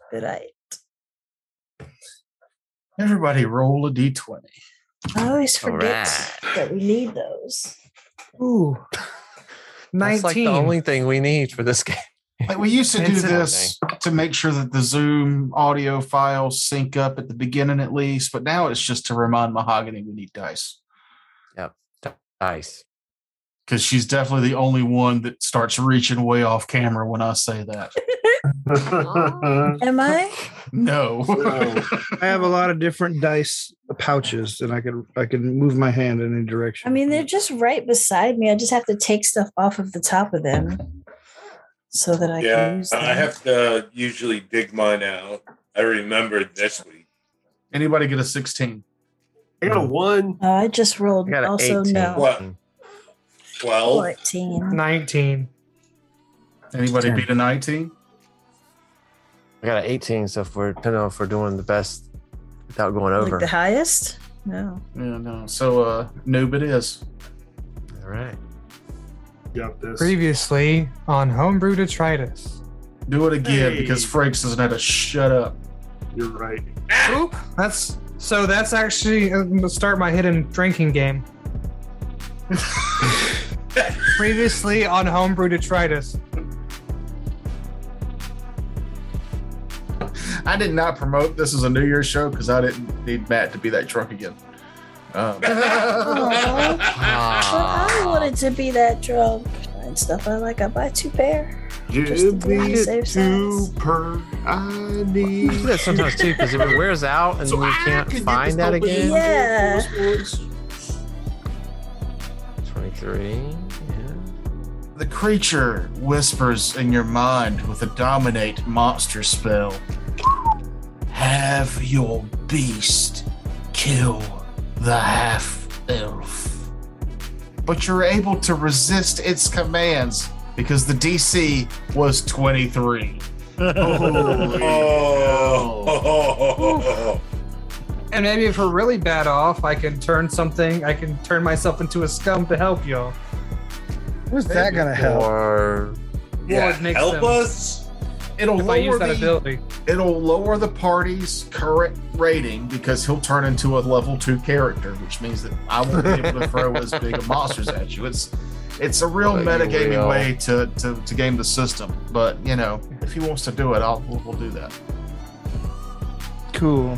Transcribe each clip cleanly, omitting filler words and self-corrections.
Good night. Everybody roll a d20. I always forget Alright. that we need those. Ooh. 19. That's like the only thing we need for this game. Like we used to do It's this to make sure that the Zoom audio files sync up at the beginning at least, but now it's just to remind Mahogany we need dice. Yep. Nice. Because she's definitely the only one that starts reaching way off camera when I say that. Am I? No. I have a lot of different dice pouches, and I can move my hand in any direction. I mean, they're just right beside me. I just have to take stuff off of the top of them so that I can use them. I have to usually dig mine out. I remembered this week. Anybody get a 16? I got a 1. Oh, I just rolled. I got an Also, 18. no. What? 12? 14. 19. Anybody 10. beat a 19? I got an 18, so depending on if we're doing the best without going over. Like the highest? No. Yeah, no. So noob it is. All right. Got this. Previously on Homebrew Detritus. Do it again Hey. because Frakes doesn't have to shut up. You're right. Oop. That's actually I'm gonna start my hidden drinking game. Previously on Homebrew Detritus. I did not promote this as a New Year's show because I didn't need Matt to be that drunk again. Aw. But I wanted to be that drunk and stuff. I buy 2 pair. Just to Give be on me the safe two side. per I You need. do that sometimes too, because if it wears out and you can't find that again. Yeah. 23. Yeah. The creature whispers in your mind with a dominate monster spell. Have your beast kill the half-elf. But you're able to resist its commands because the DC was 23. Oh. And maybe if we're really bad off, I can turn myself into a scum to help y'all. Where's that gonna help? Or Yeah, it makes help them- us. It'll If I use that lower ability. it'll lower the party's current rating because he'll turn into a level 2 character, which means that I won't be able to throw as big of monsters at you. It's a real But you metagaming will. way to game the system. But you know, if he wants to do it, we'll do that. Cool.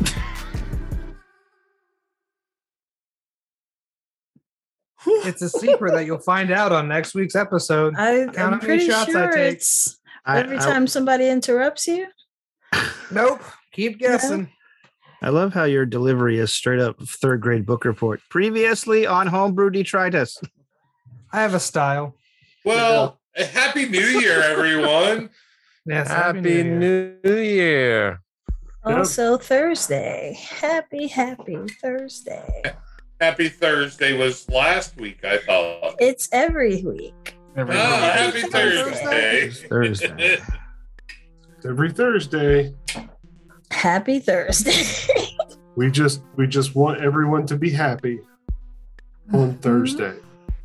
It's a secret that you'll find out on next week's episode. Count how I'm many pretty shots I sure take. it's every time somebody interrupts you. Nope. Keep guessing. I love how your delivery is straight up 3rd grade book report. Previously on Homebrew Detritus. I have a style. Well, Happy New Year, everyone. Yes. Happy New Year. Also Thursday. Happy Thursday. Happy Thursday was last week, I thought. It's every week. Happy Thursday. Thursday. Every Thursday. Happy Thursday. We just want everyone to be happy on Thursday.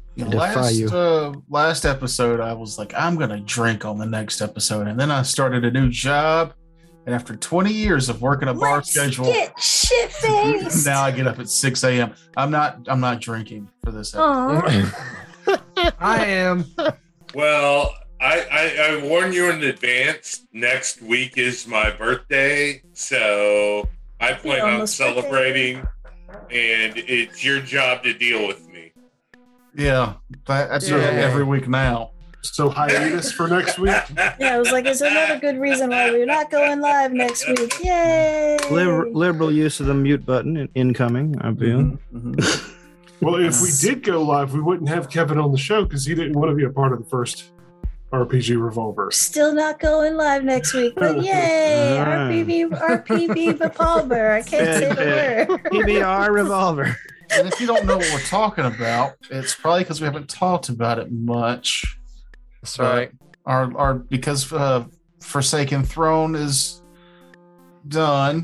Last episode, I was like, I'm gonna drink on the next episode, and then I started a new job, and after 20 years of working a bar schedule, Get shit faced. now I get up at 6 a.m. I'm not drinking for this episode. I am. Well, I warn you in advance. Next week is my birthday, so I plan on almost celebrating, and it's your job to deal with me. Yeah, that's every week now. So hiatus for next week. Yeah, I was like, it's another good reason why we're not going live next week. Yay! Liberal use of the mute button incoming. I feel. Well, if we did go live, we wouldn't have Kevin on the show because he didn't want to be a part of the first RPG Revolver. Still not going live next week, but yay! RPV Palmer. I can't say the word. PBR Revolver. And if you don't know what we're talking about, it's probably because we haven't talked about it much. That's right. Our because Forsaken Throne is done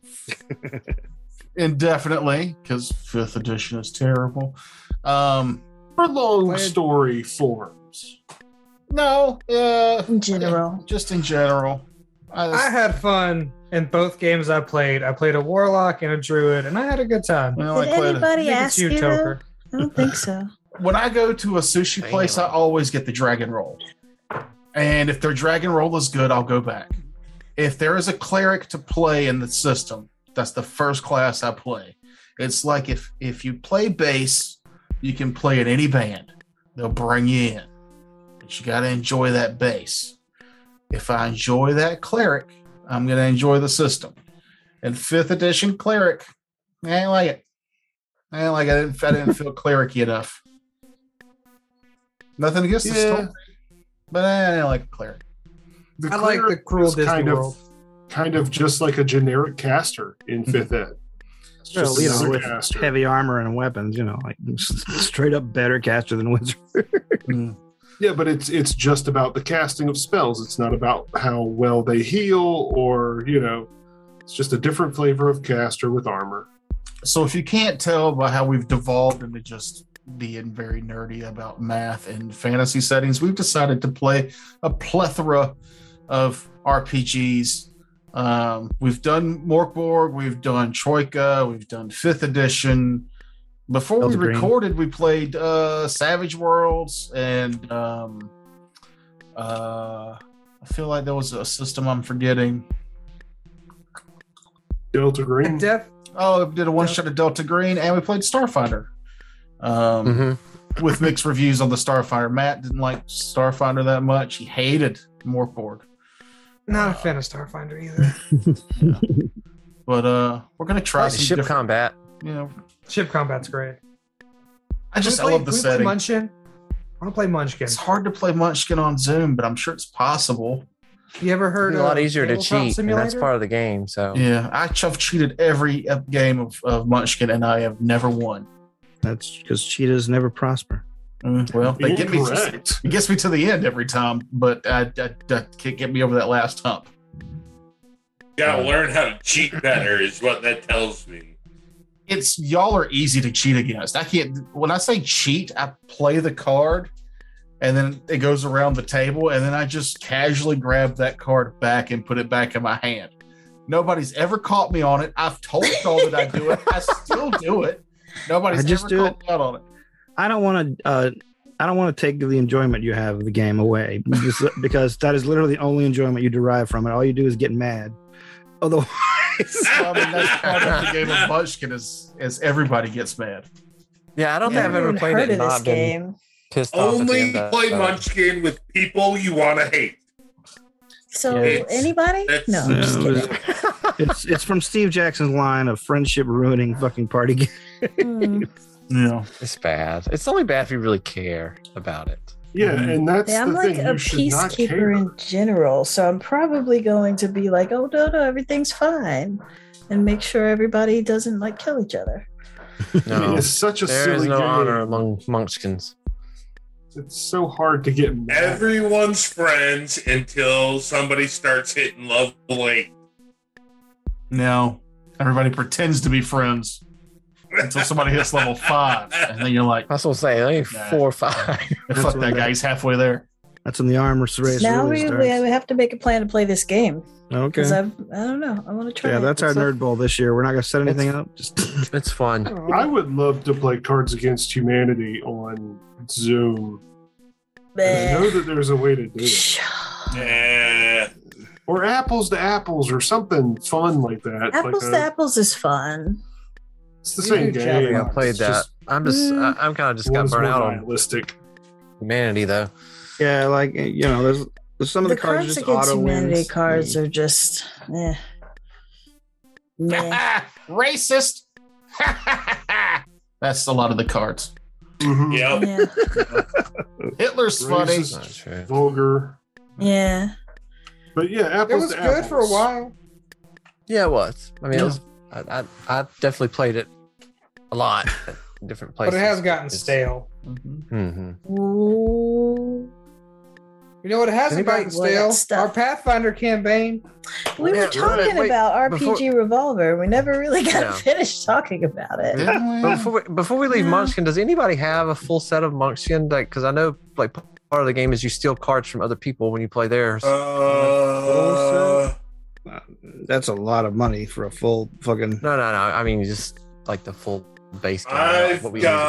indefinitely because 5th edition is terrible. For long story forms. No, In general. just in general. I had fun in both games I played. I played a warlock and a druid, and I had a good time. Well, Did I played anybody I think ask it's you, you? Though? Toker. I don't think so. when I go to a sushi place, I always get the dragon roll. And if their dragon roll is good, I'll go back. If there is a cleric to play in the system, that's the first class I play. It's like if you play bass, you can play in any band. They'll bring you in. But you got to enjoy that bass. If I enjoy that cleric, I'm going to enjoy the system. And 5th edition cleric, I ain't like it. I didn't feel cleric-y enough. Nothing against the story, but I didn't like the cleric. The I like the cleric cruel is Disney World. Kind of just like a generic caster in 5th ed. It's Well, just you know, another with caster. heavy armor and weapons, you know, like straight up better caster than wizard. Yeah, but it's just about the casting of spells. It's not about how well they heal or, you know, it's just a different flavor of caster with armor. So if you can't tell by how we've devolved into just being very nerdy about math and fantasy settings, we've decided to play a plethora of RPGs. We've done Morkborg, we've done Troika, we've done 5th edition. Before Delta we Green. recorded, we played Savage Worlds, and I feel like there was a system I'm forgetting. Delta Green. Oh, we did a one shot of Delta Green, and we played Starfinder. With mixed reviews on the Starfinder. Matt didn't like Starfinder that much. He hated Morkborg. Not a fan of Starfinder either. But we're gonna try Like some ship different, combat. you know. Ship combat's great. I love the setting. Munchkin. I want to play Munchkin. It's hard to play Munchkin on Zoom, but I'm sure it's possible. You ever heard It's a lot of easier to Tabletop cheat, and Simulator? that's part of the game. So Yeah, I've cheated every game of Munchkin, and I have never won. That's because cheetahs never prosper. Well, they get me. Incorrect. It gets me to the end every time, but I can't get me over that last hump. Gotta learn how to cheat better, is what that tells me. It's y'all are easy to cheat against. I can't. When I say cheat, I play the card, and then it goes around the table, and then I just casually grab that card back and put it back in my hand. Nobody's ever caught me on it. I've told y'all that I do it. I still do it. Nobody's I just ever do caught me out on it. I don't want to take the enjoyment you have of the game away because that is literally the only enjoyment you derive from it. All you do is get mad. Otherwise, I mean, that's part of the game of Munchkin is everybody gets mad. yeah, I don't think I've ever even played heard it of and this not been game. pissed off. at the Only end of play it. Munchkin with people you want to hate. So Yeah, anybody? that's- No, I'm just No, kidding. it's from Steve Jackson's line of friendship ruining fucking party game. Mm. Yeah. It's bad. It's only bad if you really care about it. Yeah, Mhm. and that's Yeah, I'm the like thing. a You should not care. peacekeeper in general, so I'm probably going to be like, "Oh no, everything's fine," and make sure everybody doesn't like kill each other. I mean, No, it's such a there is silly no game. honor among Munchkins. It's so hard to get mad. Everyone's friends until somebody starts hitting level 8. No, everybody pretends to be friends until somebody hits level 5, and then you're like, I was gonna say only Nah. 4 or 5. "Fuck that guy, he's halfway there." That's when the armors race Now really we starts. have to make a plan to play this game Okay. because I don't know. I want to try. Yeah, it. that's our It's a- nerd bowl this year. We're not gonna set anything up. Just It's fun. I would love to play Cards Against Humanity on Zoom. I know that there's a way to do it. Yeah. Or Apples to Apples or something fun like that. Apples like to apples is fun. It's the You same do, game. Chad. I played It's that. just I'm just. I'm kind of just got one's burnt more out on realistic. humanity though. yeah, like you know, there's some of The the cards Cards just Against auto Humanity wins. cards are just, meh. Racist. That's a lot of the cards. Mhm. Yep. Yeah, Hitler's funny. Racist. Not true. Vulgar. yeah. But yeah, It Apples was to good for a Apples. while. Yeah, it was. I mean, Yeah. it was, I definitely played it a lot at different places. But it has gotten It's- stale. Mhm. Ooh. You know what? It hasn't Anybody- gotten Well, stale. that stuff- Our Pathfinder campaign. We Yeah, were talking wait, about before- RPG Revolver. We never really got Yeah. finished talking about it. Didn't we? But before we leave No. Munchkin, does anybody have a full set of Munchkin? Like, because I know like of the game is you steal cards from other people when you play theirs. That's a lot of money for a full fucking. No. I mean, just like the full base game.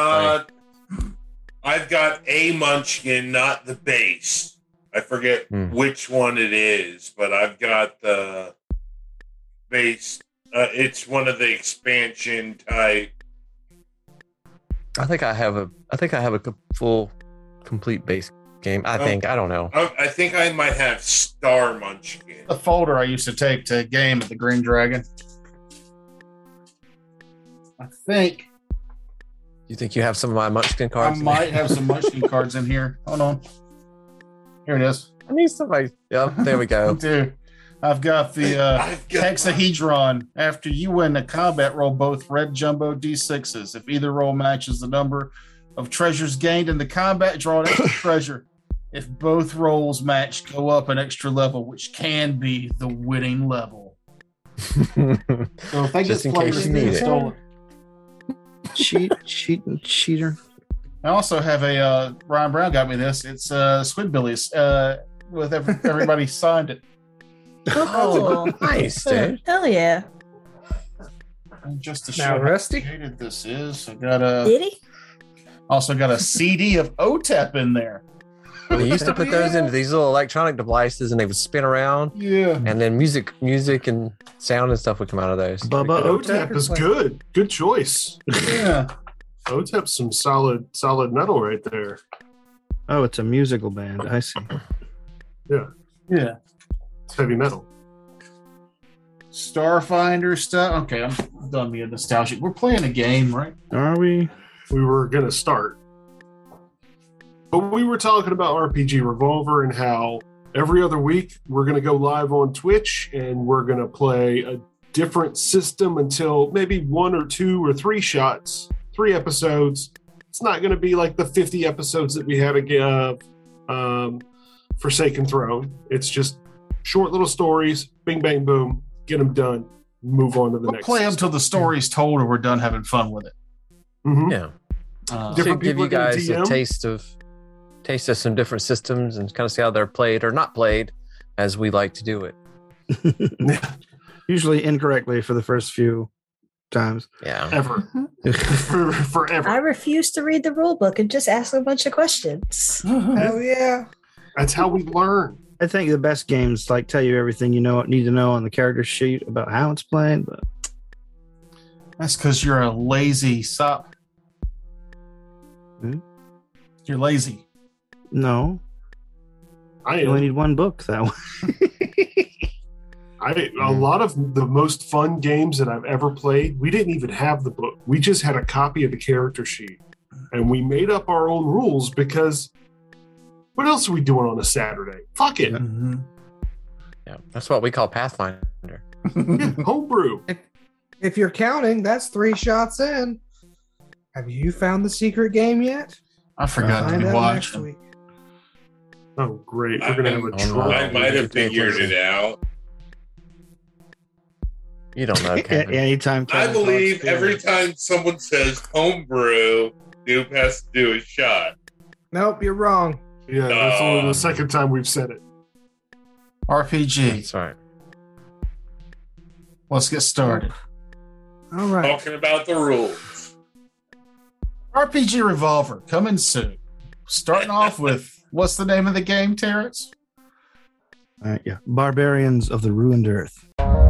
I've got a Munchkin, not the base. I forget which one it is, but I've got the base. It's one of the expansion type. I think I have a full, complete base game. I don't know. I think I might have Star Munchkin. The folder I used to take to a game at the Green Dragon. I think You think you have some of my Munchkin cards? I might have some Munchkin cards in here. Hold on. Here it is. I need somebody. Yep, there we go. Dude, I've got the hexahedron. After you win the combat, roll both red jumbo D6s. If either roll matches the number of treasures gained in the combat, draw an extra treasure. If both rolls match, go up an extra level, which can be the winning level. So if they Just get in played, case you need it. stolen. Cheater. I also have a Ryan Brown got me this. It's Squidbillies with everybody signed it. Oh, Nice, dude. hell yeah. And just to Now, show how Rusty? creative this is, I got Did he? also got a CD of OTEP in there. They used to put those into these little electronic devices, and they would spin around, Yeah. and then music and sound and stuff would come out of those. Bubba OTEP is good. Good choice. Yeah. OTEP's some solid metal right there. Oh, it's a musical band. I see. Yeah. It's heavy metal. Starfinder stuff. Okay, I'm done being nostalgic. We're playing a game, right? Are we? We were going to start. But we were talking about RPG Revolver and how every other week we're going to go live on Twitch and we're going to play a different system until maybe 1 or 2 or 3 shots, 3 episodes. It's not going to be like the 50 episodes that we had Forsaken Throne. It's just short little stories, bing, bang, boom, get them done, move on to the We'll next play them system. till the story's told or we're done having fun with it. Mhm. Yeah, Uh, to Different give people you are gonna guys a TM. taste of some different systems and kind of see how they're played or not played, as we like to do it. Usually incorrectly for the first few times. Yeah. Ever. Forever. I refuse to read the rule book and just ask a bunch of questions. Hell yeah. That's how we learn. I think the best games like tell you everything you need to know on the character sheet about how it's played, but That's because you're a lazy sop. Hmm? You're lazy. no. I You only am. need one book that way. A lot of the most fun games that I've ever played, we didn't even have the book. We just had a copy of the character sheet. And we made up our own rules because what else are we doing on a Saturday? Fuck it. Yeah. That's what we call Pathfinder. Yeah, homebrew. If you're counting, that's 3 shots in. Have you found the secret game yet? I forgot to Find be out next watching. week. Oh, great. We're going to have a Oh, no. troll. I might have figured it out. You don't know, Kevin. Anytime. I Kevin believe talks, every time someone says homebrew, Noob has to do a shot. Nope, you're wrong. Yeah, that's only the second time we've said it. RPG. That's right. Let's get started. All right. Talking about the rules. RPG Revolver coming soon. Starting off with what's the name of the game, Terrence? yeah. Barbarians of the Ruined Earth.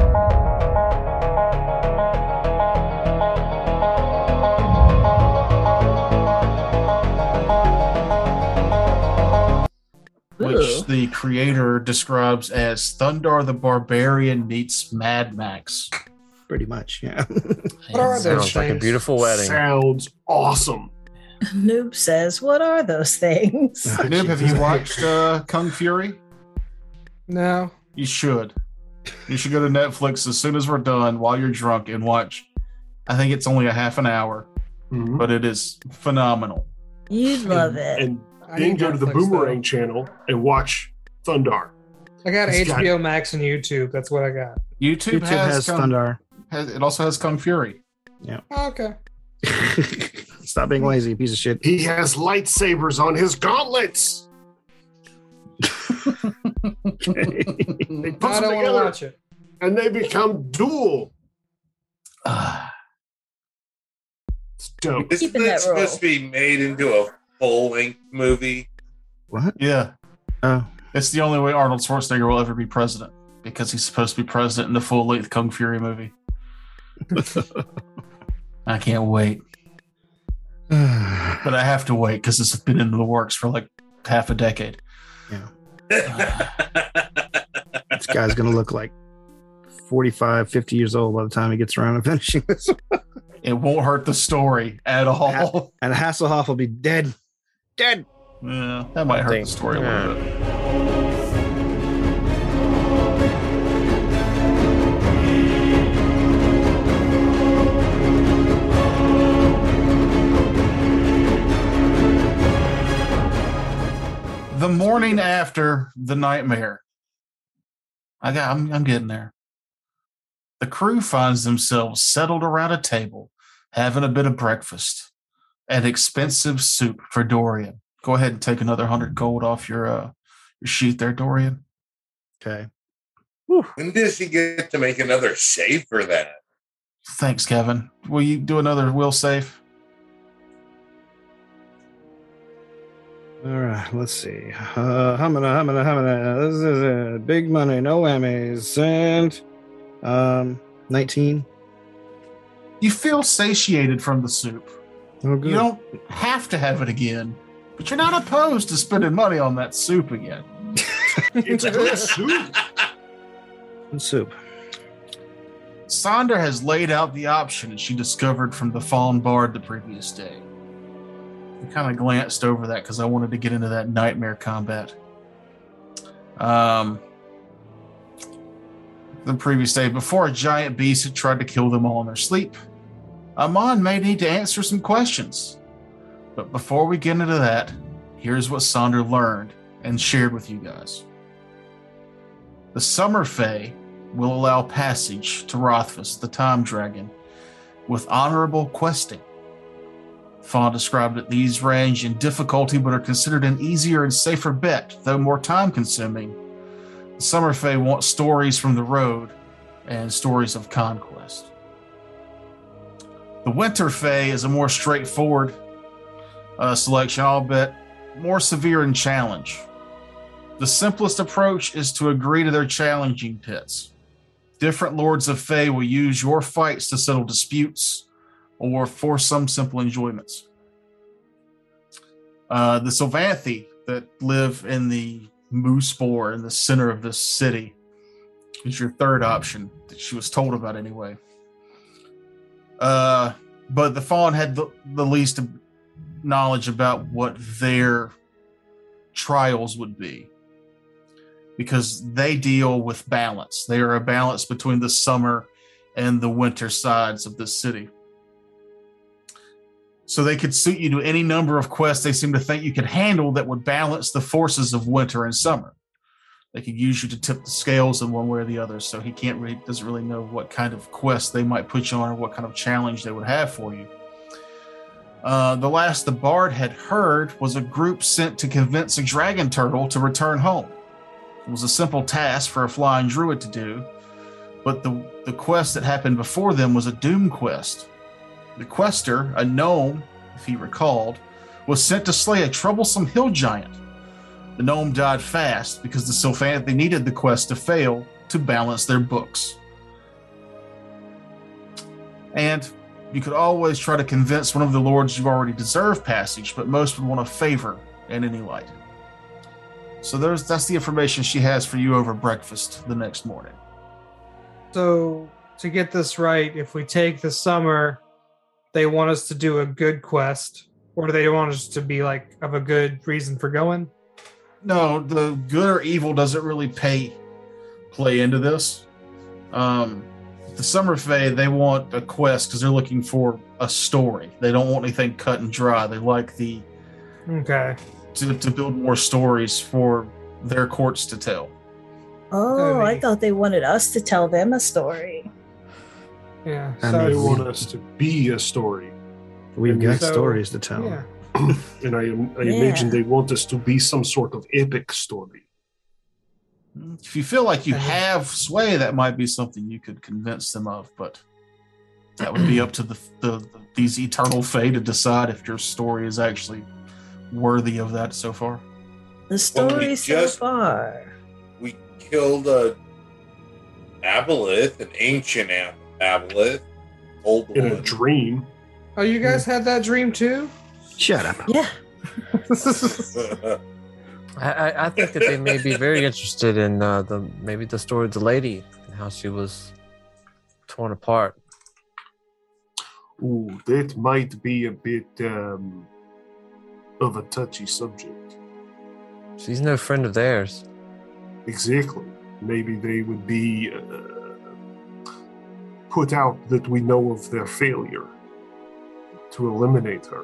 Which Ooh. the creator describes as Thundar the Barbarian meets Mad Max. Pretty much, yeah. What are And those Sounds like a things? beautiful wedding. Sounds awesome. Noob says, "What are those things?" Noob, have you watched Kung Fury? No. You should. You should go to Netflix as soon as we're done while you're drunk and watch. I think it's only a half an hour, Mhm. but it is phenomenal. You'd love it. And I then need go to the Netflix, Boomerang channel and watch Thundar. I got It's got- HBO Max and YouTube. That's what I got. YouTube, YouTube has, has Kung, Thundar. it also has Kung Fury. Okay. Stop being lazy, piece of shit. He has lightsabers on his gauntlets. Okay. They put I them don't want to together watch it. and they become dual. It's dope. Isn't Keeping that that role. supposed to be made into a full-length movie? What? Yeah. Oh, It's the only way Arnold Schwarzenegger will ever be president because he's supposed to be president in the full-length Kung Fury movie. I can't wait. But I have to wait because it's been in the works for like half a decade. this guy's gonna look like 45, 50 years old by the time he gets around to finishing this. It won't hurt the story at all. And Hasselhoff will be dead. Dead. Yeah, that might hurt the story a little bit. The morning after the nightmare, I'm getting there. The crew finds themselves settled around a table, having a bit of breakfast and expensive soup for Dorian. Go ahead and take another 100 gold off your sheet there, Dorian. Okay. When does he get to make another save for that? Thanks, Kevin. Will you do another will save? All right, let's see. Hamana. This is big money, no whammies. And 19. You feel satiated from the soup. Oh, good. You don't have to have it again, but you're not opposed to spending money on that soup again. It's a good soup. Good soup. Sonder has laid out the option she discovered from the Fawn Bard the previous day. I kind of glanced over that because I wanted to get into that nightmare combat. The previous day, before a giant beast had tried to kill them all in their sleep, Amon may need to answer some questions. But before we get into that, here's what Sonder learned and shared with you guys. The Summer Fae will allow passage to Rothfuss, the Time Dragon, with honorable questing. Fawn described that these range in difficulty but are considered an easier and safer bet, though more time-consuming. The Summer Fae want stories from the road and stories of conquest. The Winter Fae is a more straightforward selection, albeit more severe in challenge. The simplest approach is to agree to their challenging pits. Different Lords of Fae will use your fights to settle disputes or for some simple enjoyments. The Sylvanthi that live in the Moose Boar in the center of this city is your third option that she was told about anyway. But the Fawn had the least knowledge about what their trials would be, because they deal with balance. They are a balance between the summer and the winter sides of this city. So they could suit you to any number of quests they seem to think you could handle that would balance the forces of winter and summer. They could use you to tip the scales in one way or the other, so he doesn't really know what kind of quest they might put you on or what kind of challenge they would have for you. The last the Bard had heard was a group sent to convince a dragon turtle to return home. It was a simple task for a flying druid to do, but the quest that happened before them was a doom quest. The quester, a gnome, if he recalled, was sent to slay a troublesome hill giant. The gnome died fast because the Sylvanthi needed the quest to fail to balance their books. And you could always try to convince one of the lords you already deserve passage, but most would want a favor in any light. So that's the information she has for you over breakfast the next morning. So to get this right, if we take the summer, they want us to do a good quest, or do they want us to be like of a good reason for going? No, the good or evil doesn't really play into this. The Summer Fae, they want a quest because they're looking for a story. They don't want anything cut and dry. They like to build more stories for their courts to tell. Oh, I thought they wanted us to tell them a story. Yeah, They want us to be a story. We've got stories to tell. Yeah. And I imagine they want us to be some sort of epic story. If you feel like you have sway, that might be something you could convince them of, but that would be up to these eternal fate to decide if your story is actually worthy of that so far. The story so far. We killed a aboleth, an ancient aboleth, old In one. a dream. Oh, you guys had that dream too? Shut up. Yeah. I think that they may be very interested in the story of the lady and how she was torn apart. Ooh, that might be a bit of a touchy subject. She's no friend of theirs. Exactly. Maybe they would be put out that we know of their failure to eliminate her.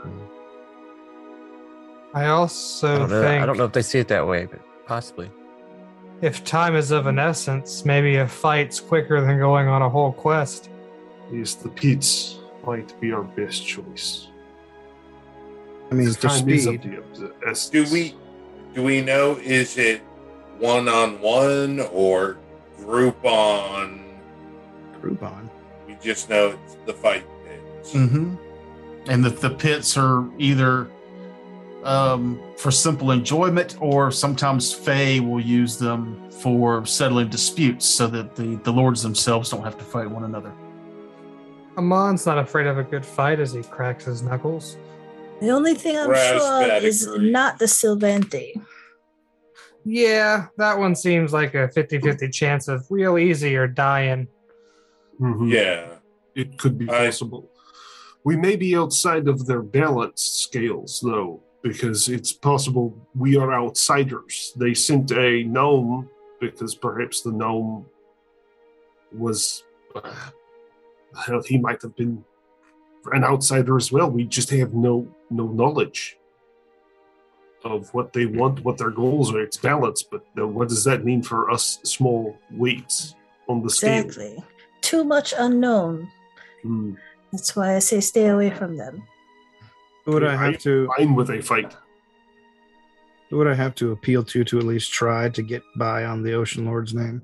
I also think I don't know if they see it that way, but possibly. if time is of an essence, maybe a fight's quicker than going on a whole quest. Yes, the pits might be our best choice. I mean, for Time is of speed. the essence. Do we know, is it one-on-one or Groupon? Groupon. We just know it's the fight pits. Mm-hmm. And the pits are either for simple enjoyment, or sometimes Fae will use them for settling disputes so that the lords themselves don't have to fight one another. Amon's not afraid of a good fight as he cracks his knuckles. The only thing I'm sure of is Raspberry. not the Sylvanti. Yeah, that one seems like a 50-50 chance of real easy or dying. Mhm. Yeah. It could be possible. We may be outside of their balance scales, though, because it's possible we are outsiders. They sent a gnome because perhaps the gnome was. Hell, he might have been an outsider as well. We just have no knowledge of what they want, what their goals are. It's balance, but what does that mean for us small weights on the scale? Exactly. Too much unknown. Hmm. That's why I say stay away from them. Who would I have to? Fine with a fight. Who would I have to appeal to at least try to get by on the Ocean Lord's name?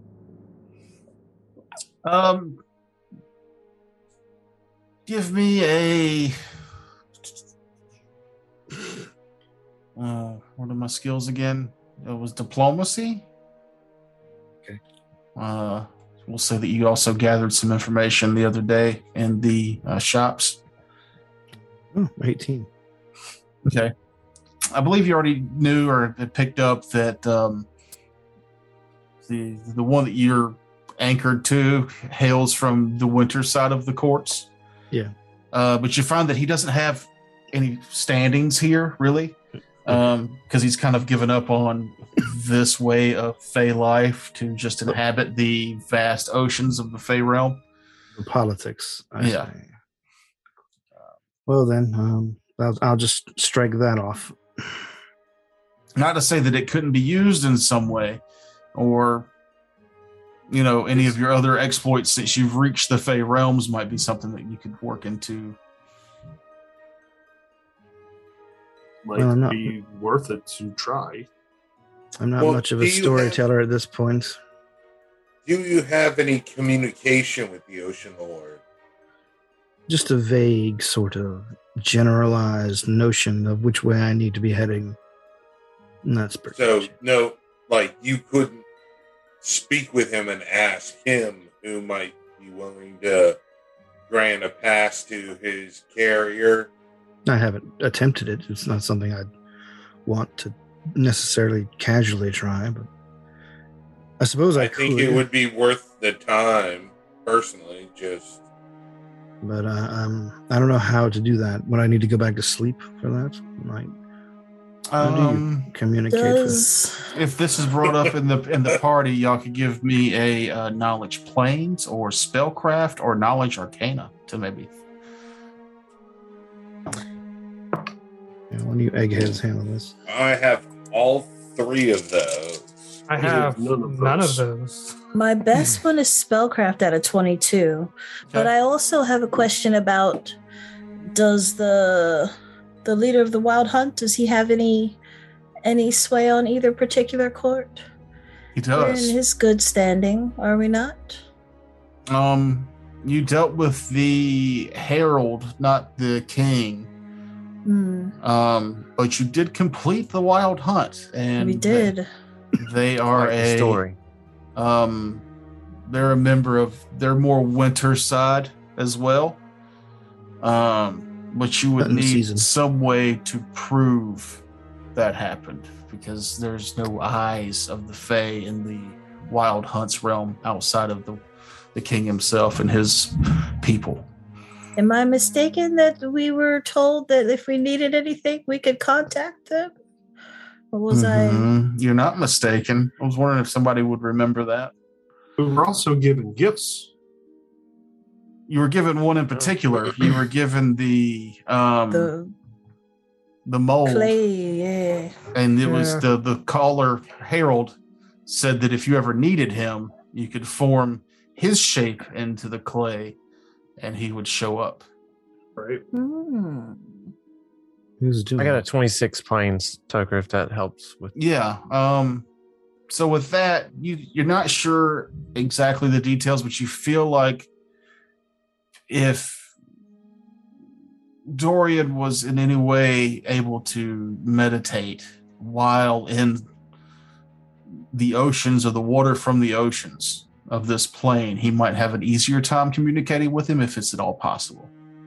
Give me a. What are my skills again? It was diplomacy. Okay. We'll say that you also gathered some information the other day in the shops. Oh, 18. Okay. I believe you already knew or had picked up that the one that you're anchored to hails from the winter side of the courts. Yeah. But you find that he doesn't have any standings here, really, because he's kind of given up on this way of Fey life to just inhabit the vast oceans of the Fey realm. The politics. I Yeah. say. Well, then, I'll just strike that off. Not to say that it couldn't be used in some way, or any of your other exploits since you've reached the Fey realms might be something that you could work into. Might be worth it to try. I'm not much of a storyteller at this point. Do you have any communication with the Ocean Lord? Just a vague sort of generalized notion of which way I need to be heading. And that's pretty So, much it. no, you couldn't speak with him and ask him who might be willing to grant a pass to his carrier? I haven't attempted it. It's not something I'd want to necessarily casually try, but I suppose I think could. it would be worth the time, personally, just... But I don't know how to do that. Would I need to go back to sleep for that? How do you communicate with If this is brought up in the party, y'all could give me a knowledge planes or spellcraft or knowledge arcana to maybe. When you eggheads handle this? I have all three of those. I have none of those. My best one is spellcraft at a 22, but I also have a question about: does the leader of the Wild Hunt, does he have any sway on either particular court? He We're in does. his good standing, are we not? You dealt with the herald, not the king. But you did complete the wild hunt, and We did. They are Quite the story. They're a member of. They're more winter side as well. But you would Hunting need season. some way to prove that happened, because there's no eyes of the Fae in the wild hunts realm outside of the king himself and his people. Am I mistaken that we were told that if we needed anything, we could contact them? Or was You're not mistaken. I was wondering if somebody would remember that. We were also given gifts. You were given one in particular. You were given the the mold, clay? Yeah. and it was Yeah. the caller herald said that if you ever needed him, you could form his shape into the clay, and he would show up. Right. Who's doing I got a it? 26 planes, Tucker, if that helps with. Yeah. So with that, you're not sure exactly the details, but you feel like if Dorian was in any way able to meditate while in the oceans or the water from the oceans of this plane, he might have an easier time communicating with him if it's at all possible.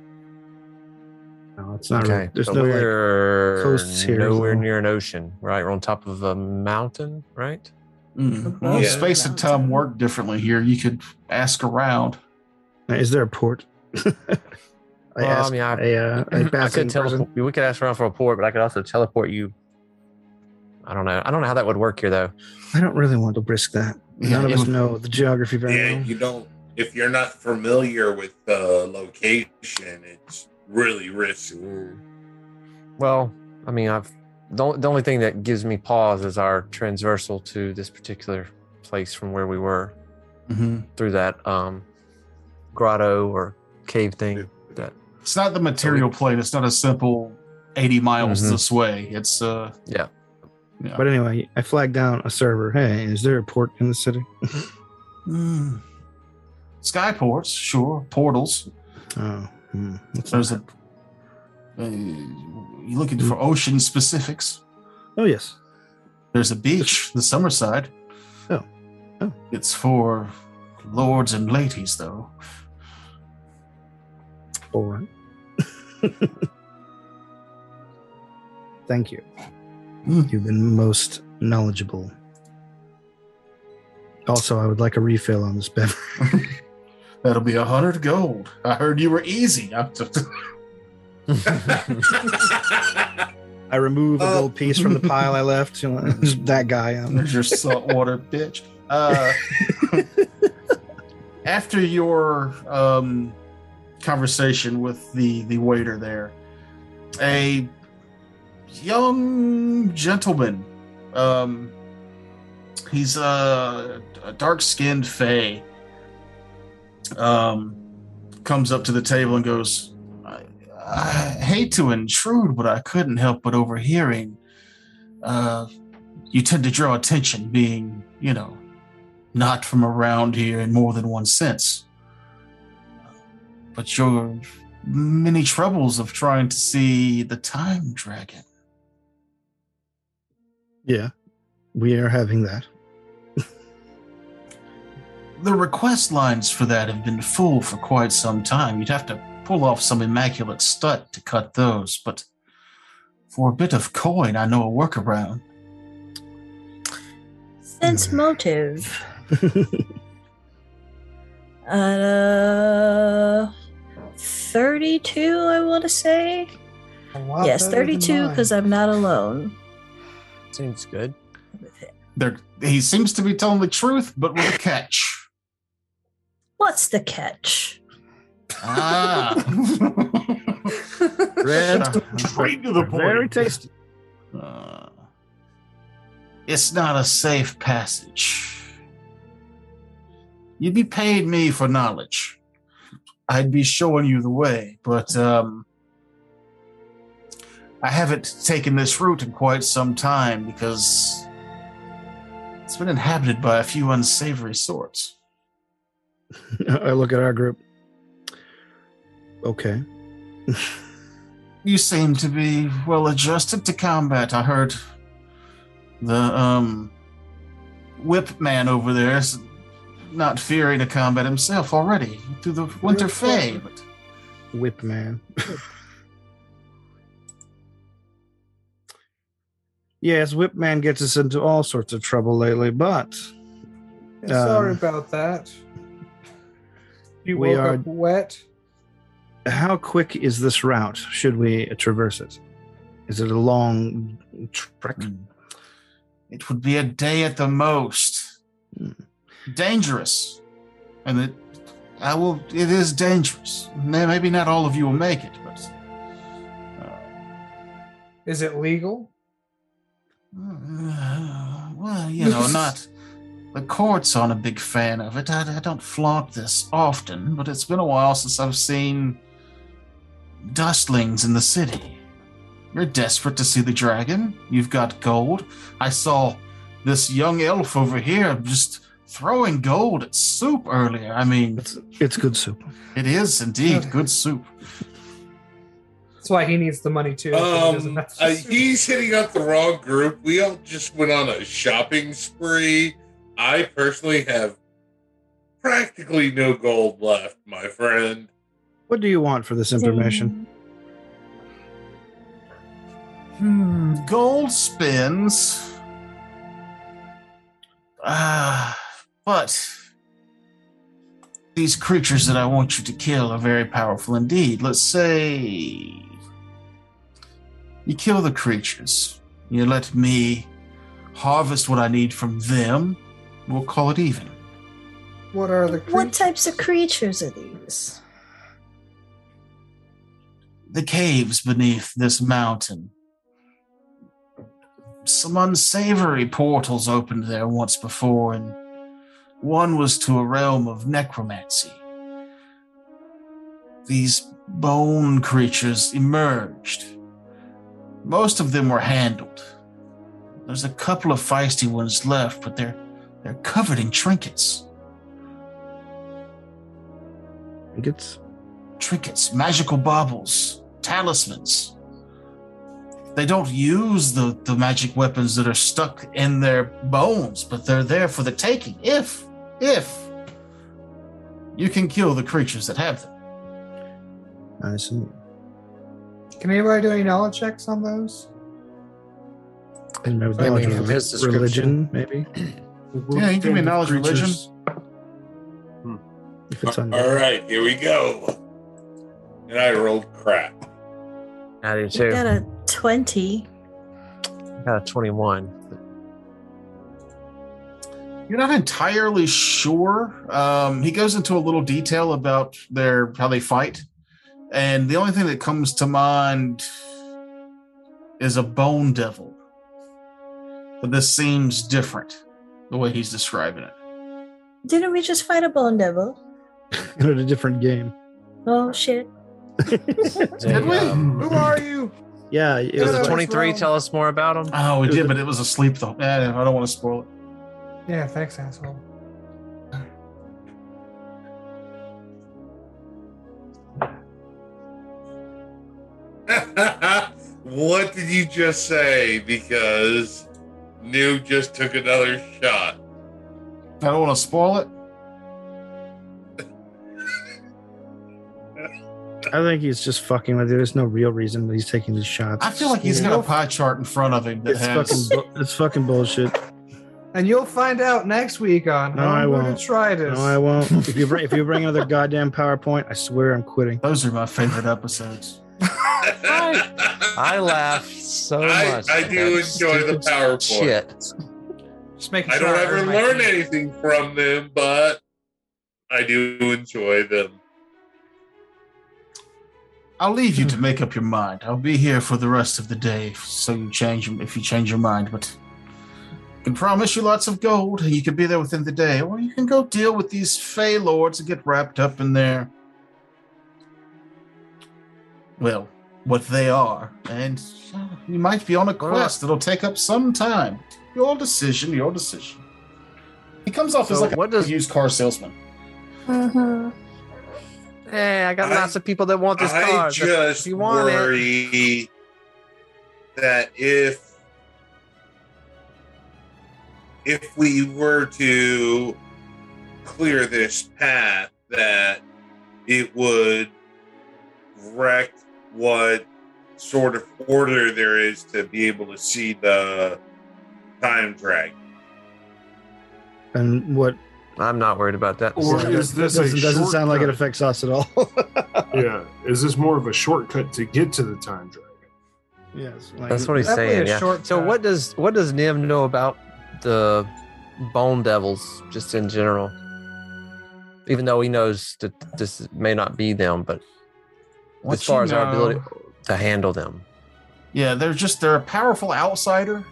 No, it's not. Okay, Really. There's but no like. we're coasts here, nowhere though. near an ocean, right? We're on top of a mountain, right? Well, Yeah. space and time work differently here. You could ask around. Is there a port? I Well, I asked mean, I a could passing person. teleport. We could ask around for a port, but I could also teleport you. I don't know. I don't know how that would work here, though. I don't really want to risk that. None of it us would- know the geography very Yeah, well. you don't. If you're not familiar with the location, it's really risky. Well, I mean, the only thing that gives me pause is our transversal to this particular place from where we were through that grotto or cave thing. That It's not the material plane. It's not a simple 80 miles Mhm. this way. It's yeah. But anyway, I flagged down a server. Hey, is there a port in the city? Skyports, sure. Portals. Oh, that's There's not- you looking for ocean specifics? oh yes. There's a beach, the Summerside. Oh. It's for lords and ladies, though. All right. Thank you. You've been most knowledgeable. Also, I would like a refill on this beverage. That'll be 100 gold. I heard you were easy. I remove a gold piece from the pile I left. You know, that guy. There's your saltwater bitch. After your conversation with the waiter there, a young gentleman, he's a dark-skinned fae, comes up to the table and goes, I hate to intrude, but I couldn't help but overhearing. You tend to draw attention being, not from around here in more than one sense. But your many troubles of trying to see the time dragon. Yeah, we are having that. The request lines for that have been full for quite some time. You'd have to pull off some immaculate stunt to cut those, but for a bit of coin, I know a workaround. Sense motive. 32, I want to say. Yes, 32, because I'm not alone. Seems good. He seems to be telling the truth, but with a catch. What's the catch? Red. Straight to the point. Very tasty. It's not a safe passage. You'd be paying me for knowledge. I'd be showing you the way, but I haven't taken this route in quite some time because It's been inhabited by a few unsavory sorts. I look at our group. Okay. You seem to be well adjusted to combat. I heard the whip man over there is not fearing to combat himself already through the winter fay. But Whip man. Yes, Whip man gets us into all sorts of trouble lately, but Sorry about that. You woke up wet. how quick is this route? Should we traverse it? Is it a long trek? It would be a day at the most. Dangerous. And it is dangerous. Maybe not all of you will make it, but Is it legal? well, not. The courts aren't a big fan of it. I don't flaunt this often, but it's been a while since I've seen dustlings in the city. You're desperate to see the dragon. You've got gold. I saw this young elf over here just throwing gold at soup earlier. I mean, it's good soup. It is indeed good soup. That's why he needs the money too. He's hitting up the wrong group. We all just went on a shopping spree. I personally have practically no gold left, my friend. What do you want for this information? Gold spins. But these creatures that I want you to kill are very powerful indeed. Let's say you kill the creatures. You let me harvest what I need from them. We'll call it even. What are the creatures? What types of creatures are these? The caves beneath this mountain. Some unsavory portals opened there once before, and one was to a realm of necromancy. These bone creatures emerged. Most of them were handled. There's a couple of feisty ones left, but they're covered in trinkets. Trinkets, magical baubles, talismans. They don't use the magic weapons that are stuck in their bones, but they're there for the taking. If you can kill the creatures that have them. I see. Can anybody do any knowledge checks on those? And Maybe from his description. Religion, maybe. Yeah, you give me knowledge religion. If it's on All right, here we go. And I rolled crap. I do You too. got a 20. Got a 21. You're not entirely sure. He goes into a little detail about how they fight, and the only thing that comes to mind is a bone devil. But this seems different, the way he's describing it. Didn't we just fight a bone devil? in a different game. Oh, shit. Did we? Who are you? Yeah, It was a 23. Tell us more about him. Oh, we did, but it was asleep though. I don't want to spoil it. Yeah, thanks, asshole. What did you just say? Because New just took another shot. I don't want to spoil it. I think he's just fucking with you. There's no real reason that he's taking these shots. I feel like he's got a pie chart in front of him that has. It's fucking bullshit. And you'll find out next week on how I'm going to try this. No, I won't. If you bring another goddamn PowerPoint, I swear I'm quitting. Those are my favorite episodes. I laugh so much. I do enjoy the PowerPoint. Shit. Just making I sure don't ever earn my learn keep. anything from them, but I do enjoy them. I'll leave you to make up your mind. I'll be here for the rest of the day, so you change if you change your mind. But I can promise you lots of gold. You can be there within the day, or you can go deal with these Fey lords and get wrapped up in their, well, what they are. And you might be on a quest that'll take up some time. Your decision. He comes off as like a used car salesman. Mm-hmm. Hey, I got lots of people that want this car. I just worry that if we were to clear this path, that it would wreck what sort of order there is to be able to see the time drag. And what? I'm not worried about that. Or is this doesn't sound like it affects us at all. Yeah. Is this more of a shortcut to get to the time dragon? Yes. That's what he's saying. Yeah. So what does Nim know about the bone devils just in general? Even though he knows that this may not be them, but as far as our ability to handle them. Yeah, they're a powerful outsider.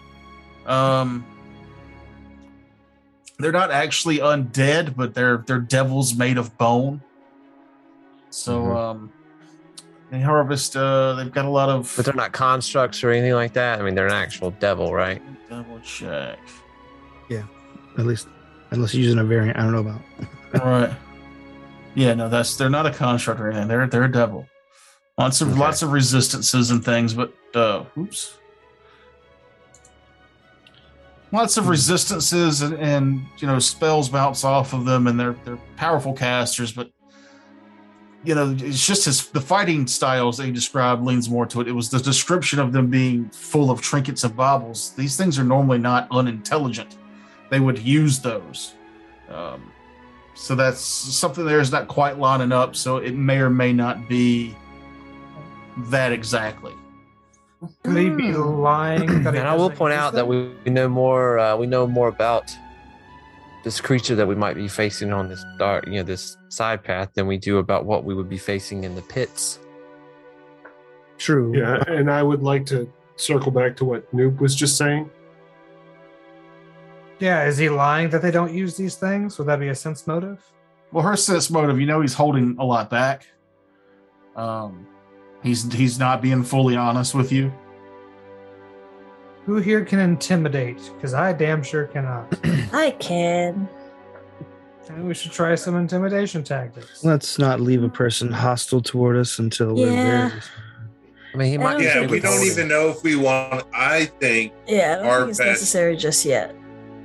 They're not actually undead, but they're devils made of bone. So they harvest. They've got a lot of. But they're not constructs or anything like that. I mean, they're an actual devil, right? Double check. Yeah, at least unless you're using a variant, I don't know about. Right. Yeah, no, they're not a construct or anything. They're a devil. Lots of resistances and things, but oops. Lots of resistances and spells bounce off of them, and they're powerful casters, but it's just the fighting styles that he described leans more to it. It was the description of them being full of trinkets and baubles. These things are normally not unintelligent. They would use those. So that's something there is not quite lining up, so it may or may not be that exactly. Could he be lying? And I will point out that we know more. We know more about this creature that we might be facing on this dark, this side path, than we do about what we would be facing in the pits. True. Yeah, and I would like to circle back to what Noop was just saying. Yeah, is he lying that they don't use these things? Would that be a sense motive? Well, her sense motive, he's holding a lot back. He's not being fully honest with you. Who here can intimidate? Because I damn sure cannot. I can. Maybe we should try some intimidation tactics. Let's not leave a person hostile toward us until we're very. I mean, he might. Yeah, we don't even know if we want. I think. Yeah, I don't think it's necessary just yet.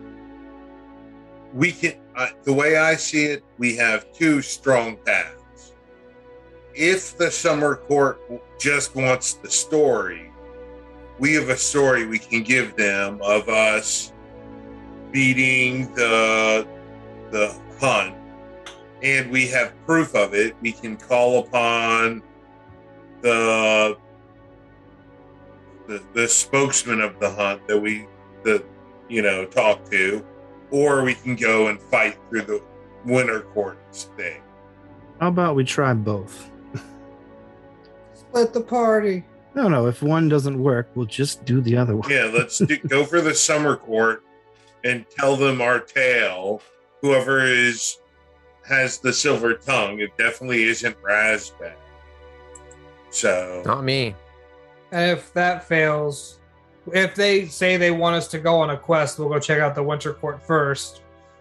We can. The way I see it, we have two strong paths. If the Summer Court just wants the story, we have a story we can give them of us beating the hunt, and we have proof of it. We can call upon the spokesman of the hunt that we talk to, or we can go and fight through the Winter Court thing. How about we try both? Split the party. No. If one doesn't work, we'll just do the other one. Yeah, let's go for the Summer Court and tell them our tale. Whoever has the silver tongue, it definitely isn't Razbek. So not me. And if that fails, if they say they want us to go on a quest, we'll go check out the Winter Court first.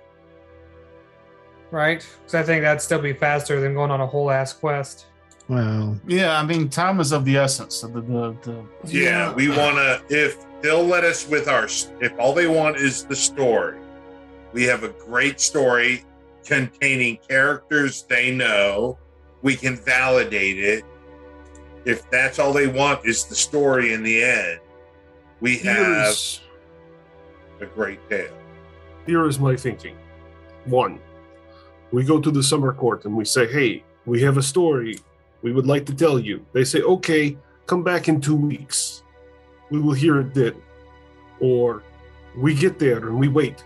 Right? Because I think that'd still be faster than going on a whole ass quest. Well, yeah, I mean, time is of the essence. So yeah, we want to. If they'll let us if all they want is the story, we have a great story containing characters they know. We can validate it. If that's all they want is the story in the end, we have a great tale. Here is my thinking. 1, we go to the Summer Court and we say, hey, we have a story we would like to tell you. They say, okay, come back in 2 weeks. We will hear it then. Or we get there and we wait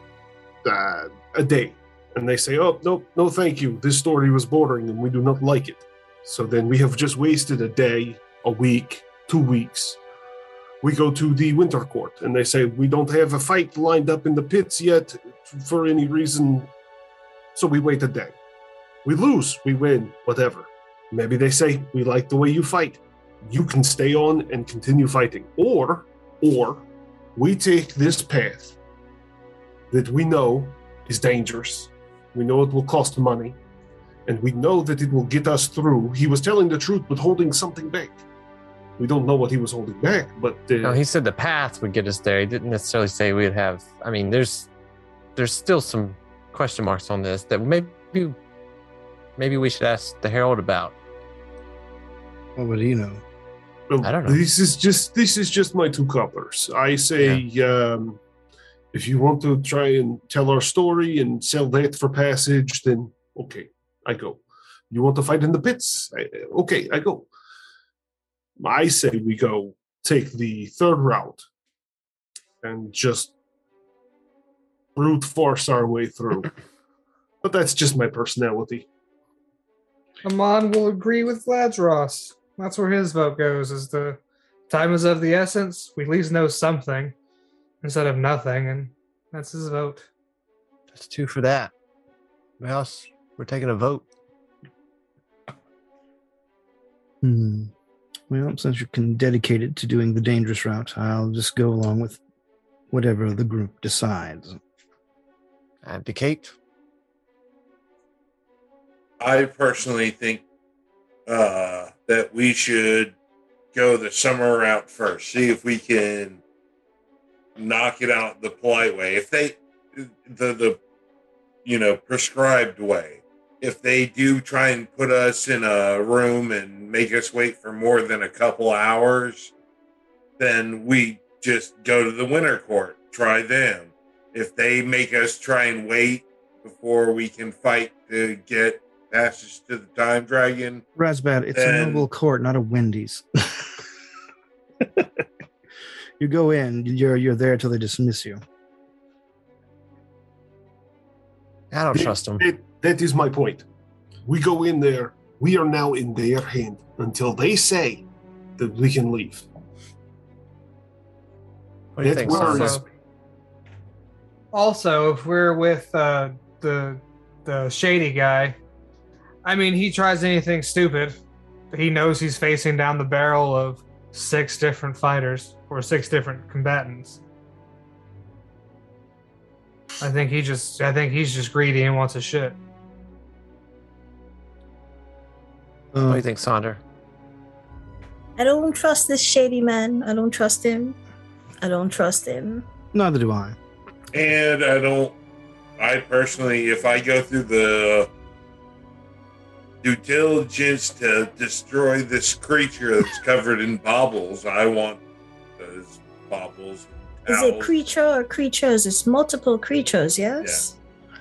a day. And they say, oh, no, thank you. This story was boring and we do not like it. So then we have just wasted a day, a week, 2 weeks. We go to the Winter Court and they say, we don't have a fight lined up in the pits yet for any reason. So we wait a day. We lose, we win, whatever. Maybe they say, we like the way you fight. You can stay on and continue fighting. Or we take this path that we know is dangerous. We know it will cost money. And we know that it will get us through. He was telling the truth, but holding something back. We don't know what he was holding back, but... No, he said the path would get us there. He didn't necessarily say we'd have... I mean, there's still some question marks on this that maybe we should ask the Herald about. What do you know? Well, I don't know. This is just my two coppers. I say, if you want to try and tell our story and sell that for passage, then okay, I go. You want to fight in the pits? Okay, I go. I say we go take the third route and just brute force our way through. But that's just my personality. Amon will agree with Ladros. That's where his vote goes, is the time is of the essence. We at least know something instead of nothing, and that's his vote. That's 2 for that. Else, we're taking a vote. Well, since you're dedicated to doing the dangerous route, I'll just go along with whatever the group decides. Abdicate? I personally think that we should go the summer route first. See if we can knock it out the polite way. If they, the prescribed way. If they do try and put us in a room and make us wait for more than a couple hours, then we just go to the winter court, try them. If they make us try and wait before we can fight to get passage to the time dragon, Razbat, it's a noble court, not a Wendy's. You go in, you're there till they dismiss you. I don't trust them. That is my point. We go in there, we are now in their hand until they say that we can leave. What do you think, Sandra? Also, if we're with the shady guy, I mean, he tries anything stupid, but he knows he's facing down the barrel of 6 different fighters or 6 different combatants. I think he's just greedy and wants his shit. What do you think, Sandra? I don't trust this shady man. I don't trust him. Neither do I. And I personally, if I go through the due diligence to destroy this creature that's covered in baubles, I want those baubles. Is it creature or creatures? It's multiple creatures, yes? Yeah.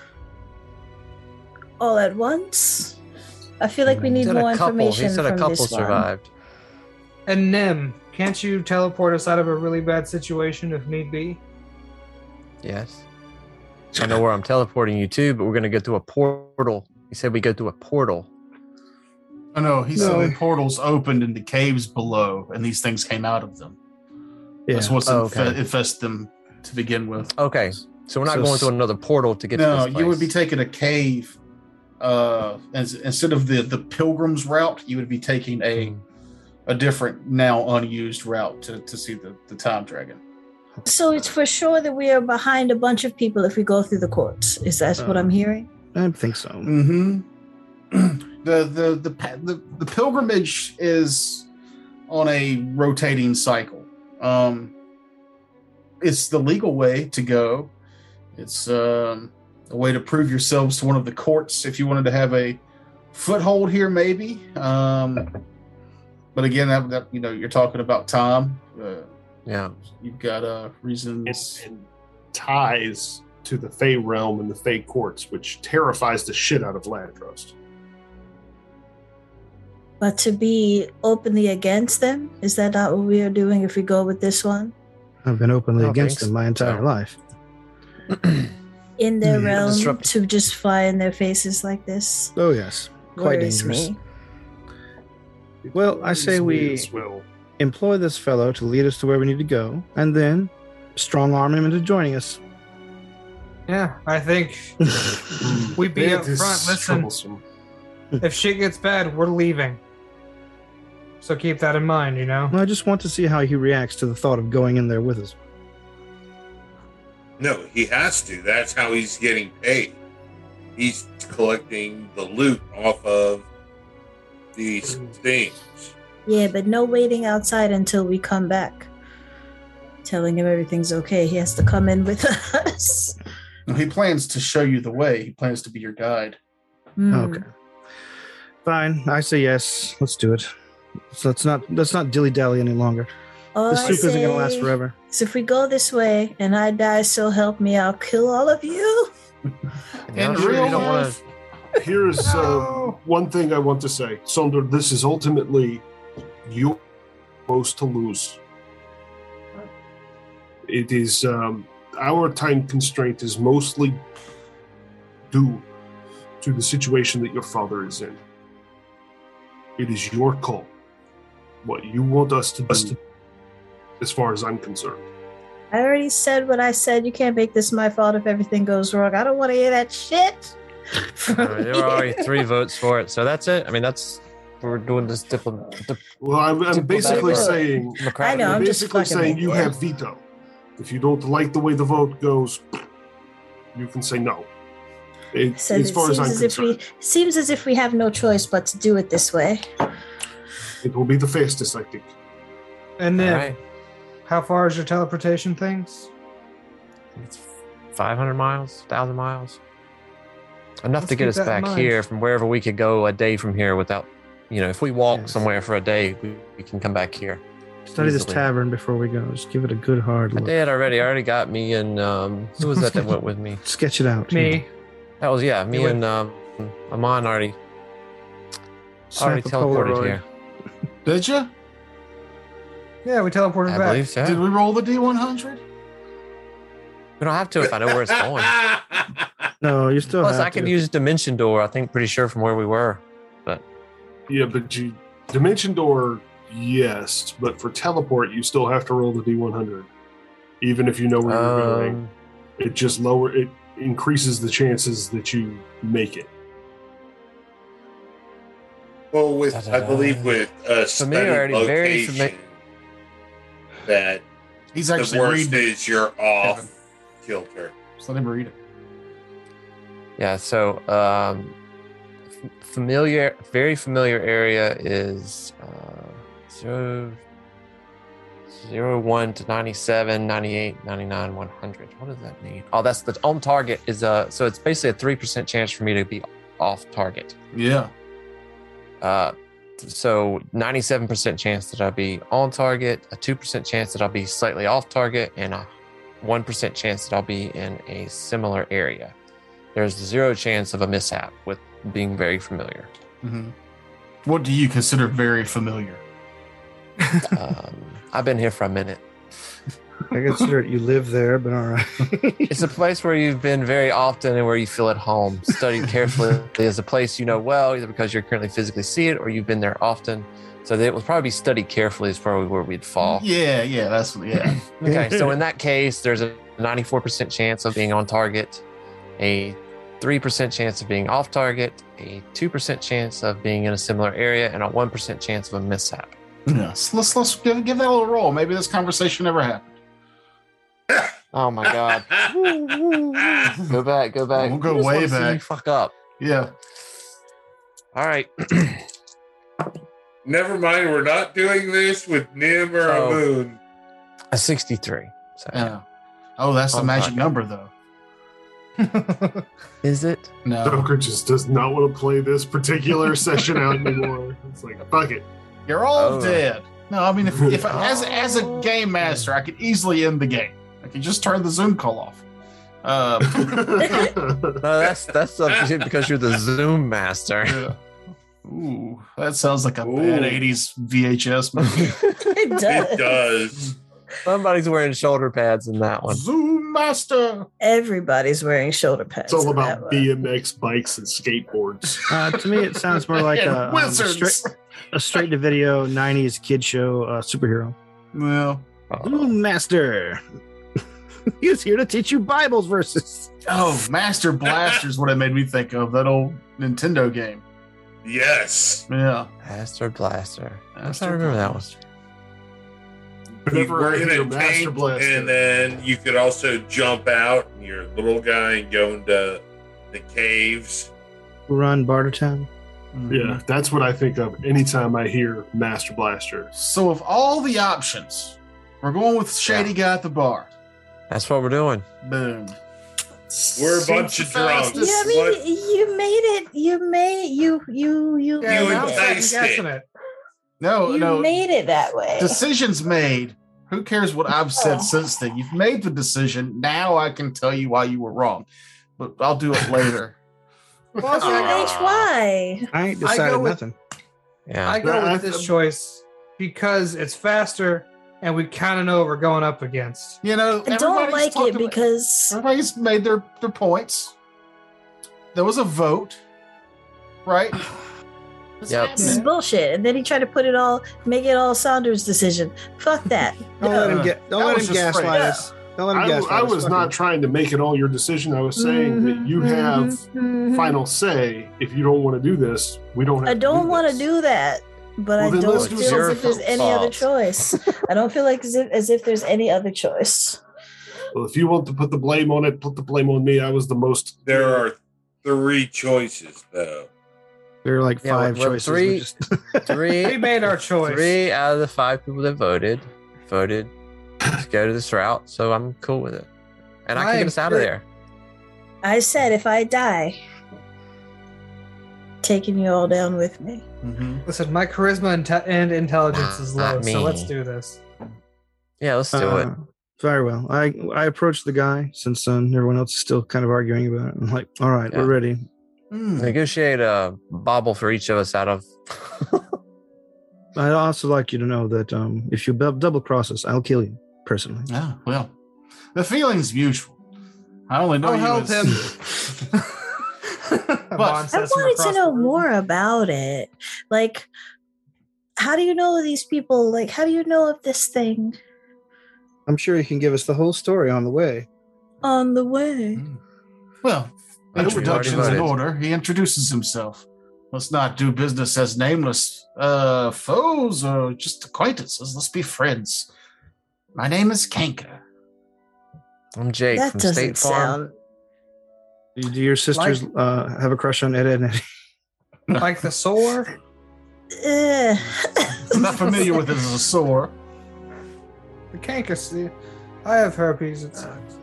All at once? I feel like we need more information. He said a couple survived. And Nim, can't you teleport us out of a really bad situation if need be? Yes. I know where I'm teleporting you to, but we're going to go through a portal. He said we go through a portal. Oh, no, he said the portals opened in the caves below, and these things came out of them. Yeah. That's what's infested them to begin with. Okay, so we're not going through another portal to get to this place. No, you would be taking a cave. Instead of the pilgrim's route, you would be taking a different, now unused route to see the time dragon. So it's for sure that we are behind a bunch of people if we go through the courts. Is that what I'm hearing? I think so. Mm-hmm. The pilgrimage is on a rotating cycle. It's the legal way to go. It's a way to prove yourselves to one of the courts if you wanted to have a foothold here, maybe. But again, that you're talking about time. Yeah, you've got reasons and ties to the Fey realm and the Fey courts, which terrifies the shit out of Ladros. But to be openly against them, is that not what we are doing if we go with this one? I've been openly against them my entire life. In their realm, to just fly in their faces like this? Oh, yes. Quite dangerous. Me. Well, I say we employ this fellow to lead us to where we need to go, and then strong arm him into joining us. Yeah, I think we be up front. Listen, if shit gets bad, we're leaving. So keep that in mind, Well, I just want to see how he reacts to the thought of going in there with us. No, he has to. That's how he's getting paid. He's collecting the loot off of these things. Yeah, but no waiting outside until we come back. Telling him everything's okay. He has to come in with us. No, he plans to show you the way. He plans to be your guide. Okay. Fine. I say yes. Let's do it. So let's not dilly-dally any longer. The soup isn't going to last forever. So if we go this way and I die, so help me, I'll kill all of you. In real life. Here's one thing I want to say. Sonder, this is ultimately your most to lose. It is our time constraint is mostly due to the situation that your father is in. It is your call. What you want us to do, as far as I'm concerned. I already said what I said. You can't make this my fault if everything goes wrong. I don't want to hear that shit. There were already 3 votes for it, so that's it. I mean, we're doing this Well, I'm basically saying. I know. I'm basically saying you have veto. If you don't like the way the vote goes, you can say no. As far as I'm concerned, seems as if we have no choice but to do it this way. It will be the fastest, I think. And then, how far is your teleportation things? It's 500 miles, 1,000 miles. Enough to get us back here from wherever we could go a day from here without, if we walk somewhere for a day, we can come back here. Study this tavern before we go. Just give it a good hard look. I did already. I already got me and who was that went with me? Sketch it out. Me. That was me and Amon already teleported here. Did you? Yeah, we teleported back. I believe so. Did we roll the D100? We don't have to if I know where it's going. No, you still Plus, have I can to. use Dimension Door, I think, pretty sure from where we were. But Yeah, but Dimension Door, yes. But for teleport, you still have to roll the D100. Even if you know where you're going. It just it increases the chances that you make it. Well, I believe with a study location, that he's actually the worst is you're off kilter. Just let him read it. Yeah, so very familiar area is 01 to 97, 98, 99, 100. What does that mean? Oh, that's the on target is so it's basically a 3% chance for me to be off target. Yeah. So 97% chance that I'll be on target, a 2% chance that I'll be slightly off target, and a 1% chance that I'll be in a similar area. There's 0 chance of a mishap with being very familiar. Mm-hmm. What do you consider very familiar? I've been here for a minute. I consider it you live there, but all right. It's a place where you've been very often and where you feel at home. Studied carefully is a place you know well, either because you're currently physically see it or you've been there often. So it would probably be studied carefully is probably where we'd fall. Yeah, Okay, so in that case, there's a 94% chance of being on target, a 3% chance of being off target, a 2% chance of being in a similar area, and a 1% chance of a mishap. Yes, let's give that a little roll. Maybe this conversation never happened. Oh my god! Go back. We'll go way back. Fuck up. Yeah. All right. Never mind. We're not doing this with Nim or Amun. A 63. So. Yeah. Oh, that's the magic number, though. Is it? No. Joker just does not want to play this particular session out anymore. It's like, fuck it. You're all dead. No, I mean, if as a game master, I could easily end the game. I could just turn the Zoom call off. No, that's because you're the Zoom master. Yeah. Ooh, that sounds like a bad 80s VHS movie. It does. Somebody's wearing shoulder pads in that one. Zoom master. Everybody's wearing shoulder pads. It's all about BMX bikes and skateboards. To me, it sounds more like a straight-to-video 90s kid show superhero. Well, Zoom Master. He's here to teach you Bibles verses. Oh, Master Blaster is what it made me think of. That old Nintendo game. Yes. Yeah. Master Blaster. I remember that one. Whenever I in hear a Master tank, Blaster. and then you could also jump out, and you're a little guy, and go into the caves. Run Bartertown. Yeah, that's what I think of anytime I hear Master Blaster. So of all the options, we're going with Shady Guy at the bar. That's what we're doing. Boom. We're a bunch of drunks. Yeah, I mean, you made it. You made you Yeah, You now I'm enticed second guessing it. No, made it that way. Decision's made. Who cares what I've said since then? You've made the decision. Now I can tell you why you were wrong, but I'll do it later. Well, why? I ain't decided with- nothing. Yeah. I go with this choice because it's faster and we kind of know what we're going up against. You know, I don't everybody's like talked it about- because everybody's made their points. There was a vote, right? Yep. this is bullshit. And then he tried to make it all Saunders' decision. Fuck that. Don't let him that gaslight was just us. phrase. Don't let him gaslight I us. was Fuck not him. trying to make it all your decision. I was saying that you have final say. If you don't want to do this, we don't have I don't want to do that, but Well, I then don't let's do feel as it. if there's any other choice. I don't feel like as if there's any other choice. Well, if you want to put the blame on it, put the blame on me. I was the most. There are 3 choices, though. There are like Yeah, 5 well, choices. three- We just- Three. We made our choice. 3 out of the 5 people that voted to go to this route, so I'm cool with it, and I can get us out of there. I said if I die, taking you all down with me. Listen, my charisma and intelligence is low, Not so me. let's do this. Yeah, let's do it. Very well. I approached the guy since everyone else is still kind of arguing about it. I'm like, all right, Yeah. we're ready. Negotiate a bauble for each of us out of. I'd also like you to know that if you double cross us, I'll kill you personally. Yeah, well, the feeling's mutual. I only know I'll you help as- him. I wanted to know more about it. Like, how do you know these people? Like, how do you know of this thing I'm sure you can give us the whole story on the way. on the way? Well, But we introductions already in voted. order. He introduces himself. Let's not do business as nameless foes or just acquaintances. Let's be friends. My name is Kanka. I'm Jake That from State doesn't Farm. sound. Do your sisters have a crush on Ed, Ed, and Eddie? Like the sore? I'm not familiar with it as a sore. The canker. I have herpes. It sucks.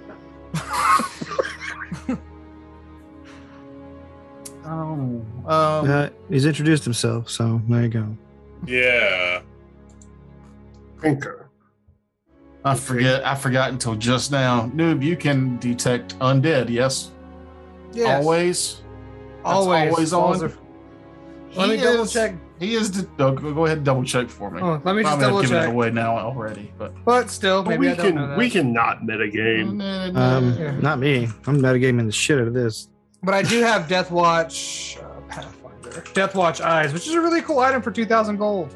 He's introduced himself, so there you go. Yeah. Pinker. I forgot until just now. Noob, you can detect undead, yes? Yes. Always? That's Always on? Let me double check. He is. Go ahead and double check for me. Oh, let me just Probably double have given check. it away now already, but But still, But maybe I we don't know can that. we can not metagame. Yeah. Not me. I'm metagaming the shit out of this. But I do have Death Watch Pathfinder. Death Watch Eyes, which is a really cool item for 2,000 gold.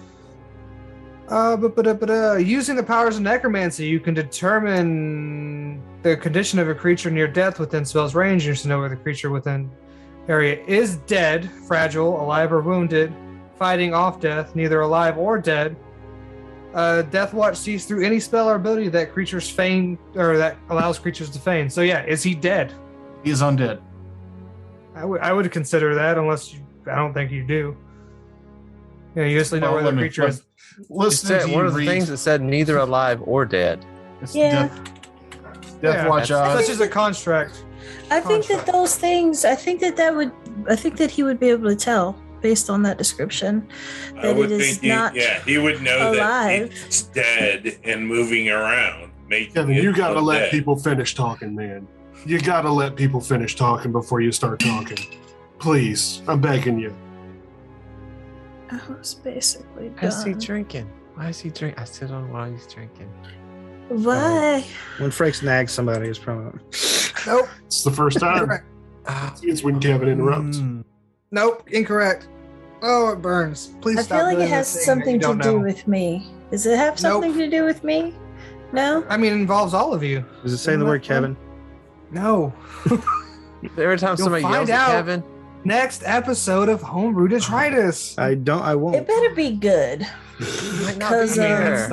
Using the powers of necromancy, you can determine the condition of a creature near death within spell's range. You to know whether the creature within area is dead, fragile, alive, or wounded, fighting off death, neither alive or dead. Death Watch sees through any spell or ability that creatures feign, or that allows creatures to feign. So yeah, is he dead? he is undead. I would consider that, unless I don't think you do. You usually know where the creature is. It Listen said, to one you of the read. things that said neither alive or dead. It's Yeah. Death Yeah, Watch that's- Eyes. Such as a construct. I think that those things. I think that he would be able to tell based on that description I that would it is think not. he would know alive. that it's dead and moving around. Making Kevin, it you got to let undead. people finish talking, man. You got to let people finish talking before you start talking. Please, I'm begging you. I was basically Why is he done. drinking? Why is he drinking? I still don't know why he's drinking. Why? When Frakes nags somebody, it's probably. Nope. It's the first time. It's when Kevin interrupts. Nope. Incorrect. Oh, it burns. Please I stop. feel like doing it has that thing something that to you do don't know. with me. Does it have something to do with me? No. I mean, it involves all of you. Does it say the word Kevin? No. Every time You'll somebody yells find at out. Kevin, Next episode of Homebrew Detritus. I It won't. better be good. he might not be Because here. It's not.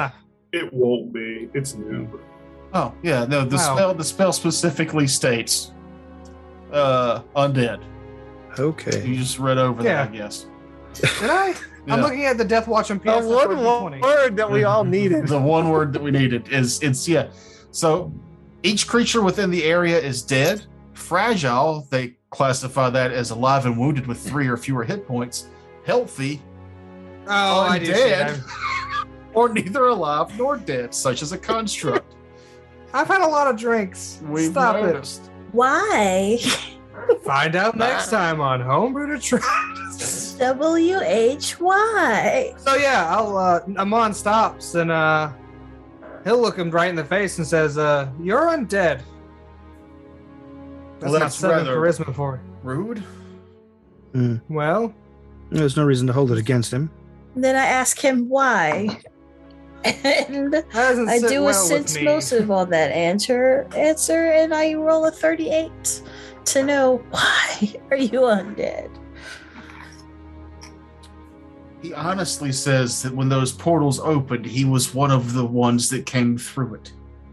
It won't be. It's new. Oh yeah, no. The spell specifically states undead. Okay. You just read over that, I guess. Did I? Yeah. I'm looking at the Death Watch on PS. The one word that we all needed. The one word that we needed is So each creature within the area is dead. Fragile, they classify that as alive and wounded with 3 or fewer hit points. Healthy, I did dead, or neither alive nor dead, such as a construct. I've had a lot of drinks. Stop noticed. it. Why? Find out next time on Homebrew to Try. WHY. So yeah, Amon stops and he'll look him right in the face and says, "You're undead." That's not 7 charisma for it. Rude. Well, there's no reason to hold it against him. Then I ask him why. And I do a sense motive on that answer, and I roll a 38 to know why are you undead. He honestly says that when those portals opened, he was one of the ones that came through it.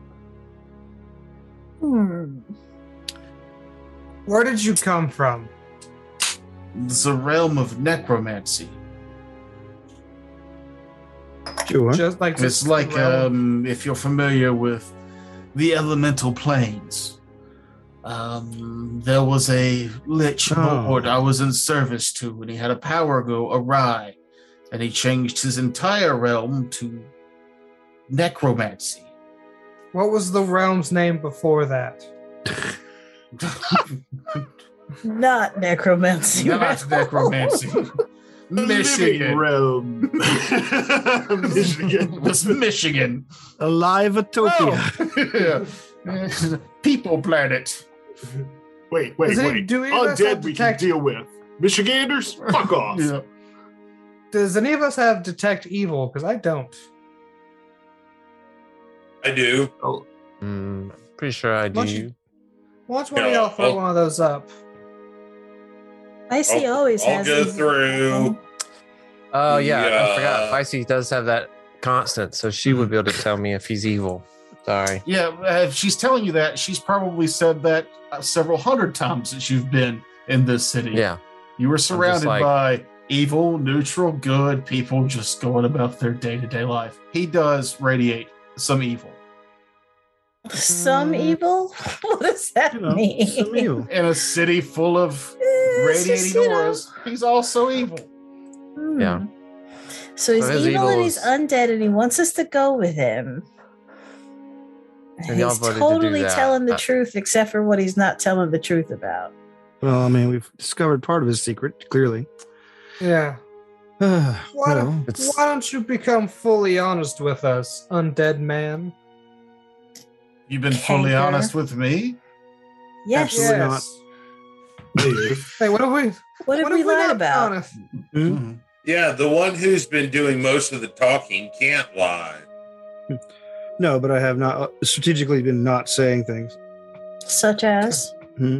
Where did you come from? It's a realm of necromancy. Sure. Just like it's like if you're familiar with the elemental planes. There was a lich lord I was in service to, and he had a power go awry, and he changed his entire realm to necromancy. What was the realm's name before that? Not necromancy. Not necromancy. Michigan realm. Michigan. It was Michigan. Alive-atopia. Yeah. People planet. Wait. Undead we can deal with. Michiganders? Fuck off. Yeah. Does any of us have detect evil? Because I don't. I do. Oh. Pretty sure I do. Watch one of y'all throw one of those up. Feisty always has. I'll go through. Oh, yeah. I forgot. Feisty does have that constant, so she would be able to tell me if he's evil. Sorry. Yeah, if she's telling you that, she's probably said that several hundred times since you've been in this city. Yeah. You were surrounded by evil, neutral, good people just going about their day-to-day life. He does radiate some evil. Some evil? What does that mean? Some evil. In a city full of radiating auras, he's also evil. Yeah. So he's evil and he's undead, and he wants us to go with him. And he's totally telling the truth, except for what he's not telling the truth about. Well, I mean, we've discovered part of his secret, clearly. Yeah. Why don't you become fully honest with us, undead man? You've been fully honest with me? Yes. Absolutely not. Hey, what have we lied about? Mm-hmm. Yeah, the one who's been doing most of the talking can't lie. No, but I have not strategically been not saying things. Such as? No,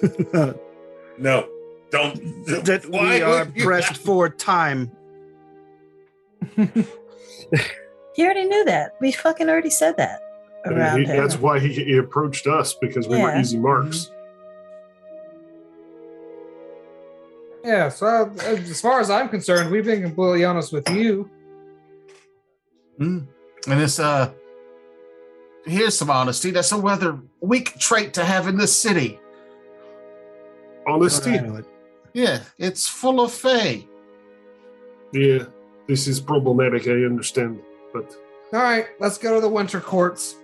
don't. That we are pressed for time. He already knew that. We fucking already said that around him. That's why he approached us, because we were easy marks. Yeah, so as far as I'm concerned, we've been completely honest with you. And this, here's some honesty. That's a rather weak trait to have in this city. Honesty? Yeah, it's full of fae. Yeah, this is problematic, I understand, but... All right, let's go to the Winter Courts.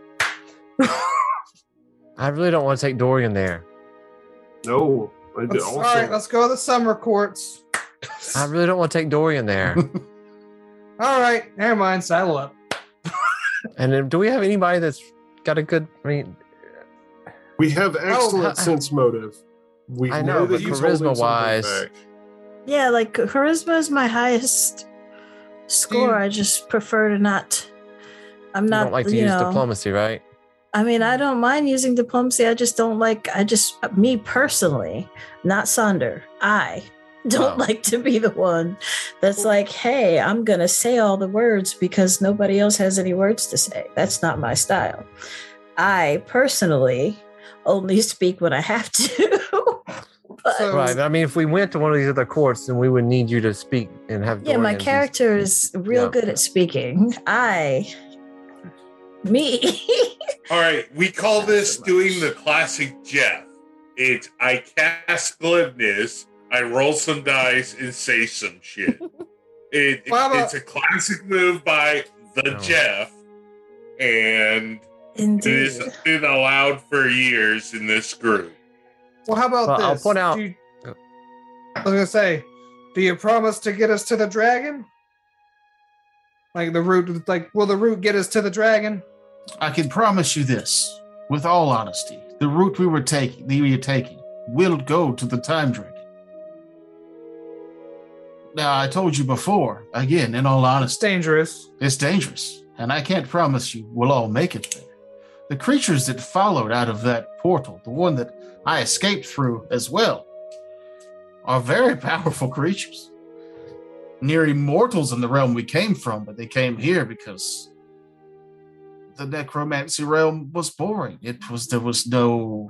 I really don't want to take Dorian there. No, I do also. All right, let's go to the Summer Courts. I really don't want to take Dorian there. All right, never mind, saddle up. And then, do we have anybody that's got a good... we have excellent sense motive. I know, but charisma-wise... Yeah, like, charisma is my highest score. I just prefer to not... You don't like to use diplomacy, right? I mean, I don't mind using diplomacy. I just don't like... me personally, not Sonder, I don't like to be the one that's like, hey, I'm going to say all the words because nobody else has any words to say. That's not my style. I personally only speak when I have to. Right. I mean, if we went to one of these other courts, then we would need you to speak and have. Yeah, my character is real good at speaking. Me. All right, we call this doing the classic Jeff. It's I cast glibness, I roll some dice, and say some shit. It's a classic move by the Jeff, and it has been allowed for years in this group. Well, how about this? I'll point out. I was gonna say, do you promise to get us to the dragon? Like the route, will the route get us to the dragon? I can promise you this, with all honesty: the route we are taking will go to the Time Dragon. Now, I told you before, again, in all honesty, it's dangerous, and I can't promise you we'll all make it there. The creatures that followed out of that portal, the one that I escaped through as well, are very powerful creatures. Near immortals in the realm we came from, but they came here because the necromancy realm was boring. There was no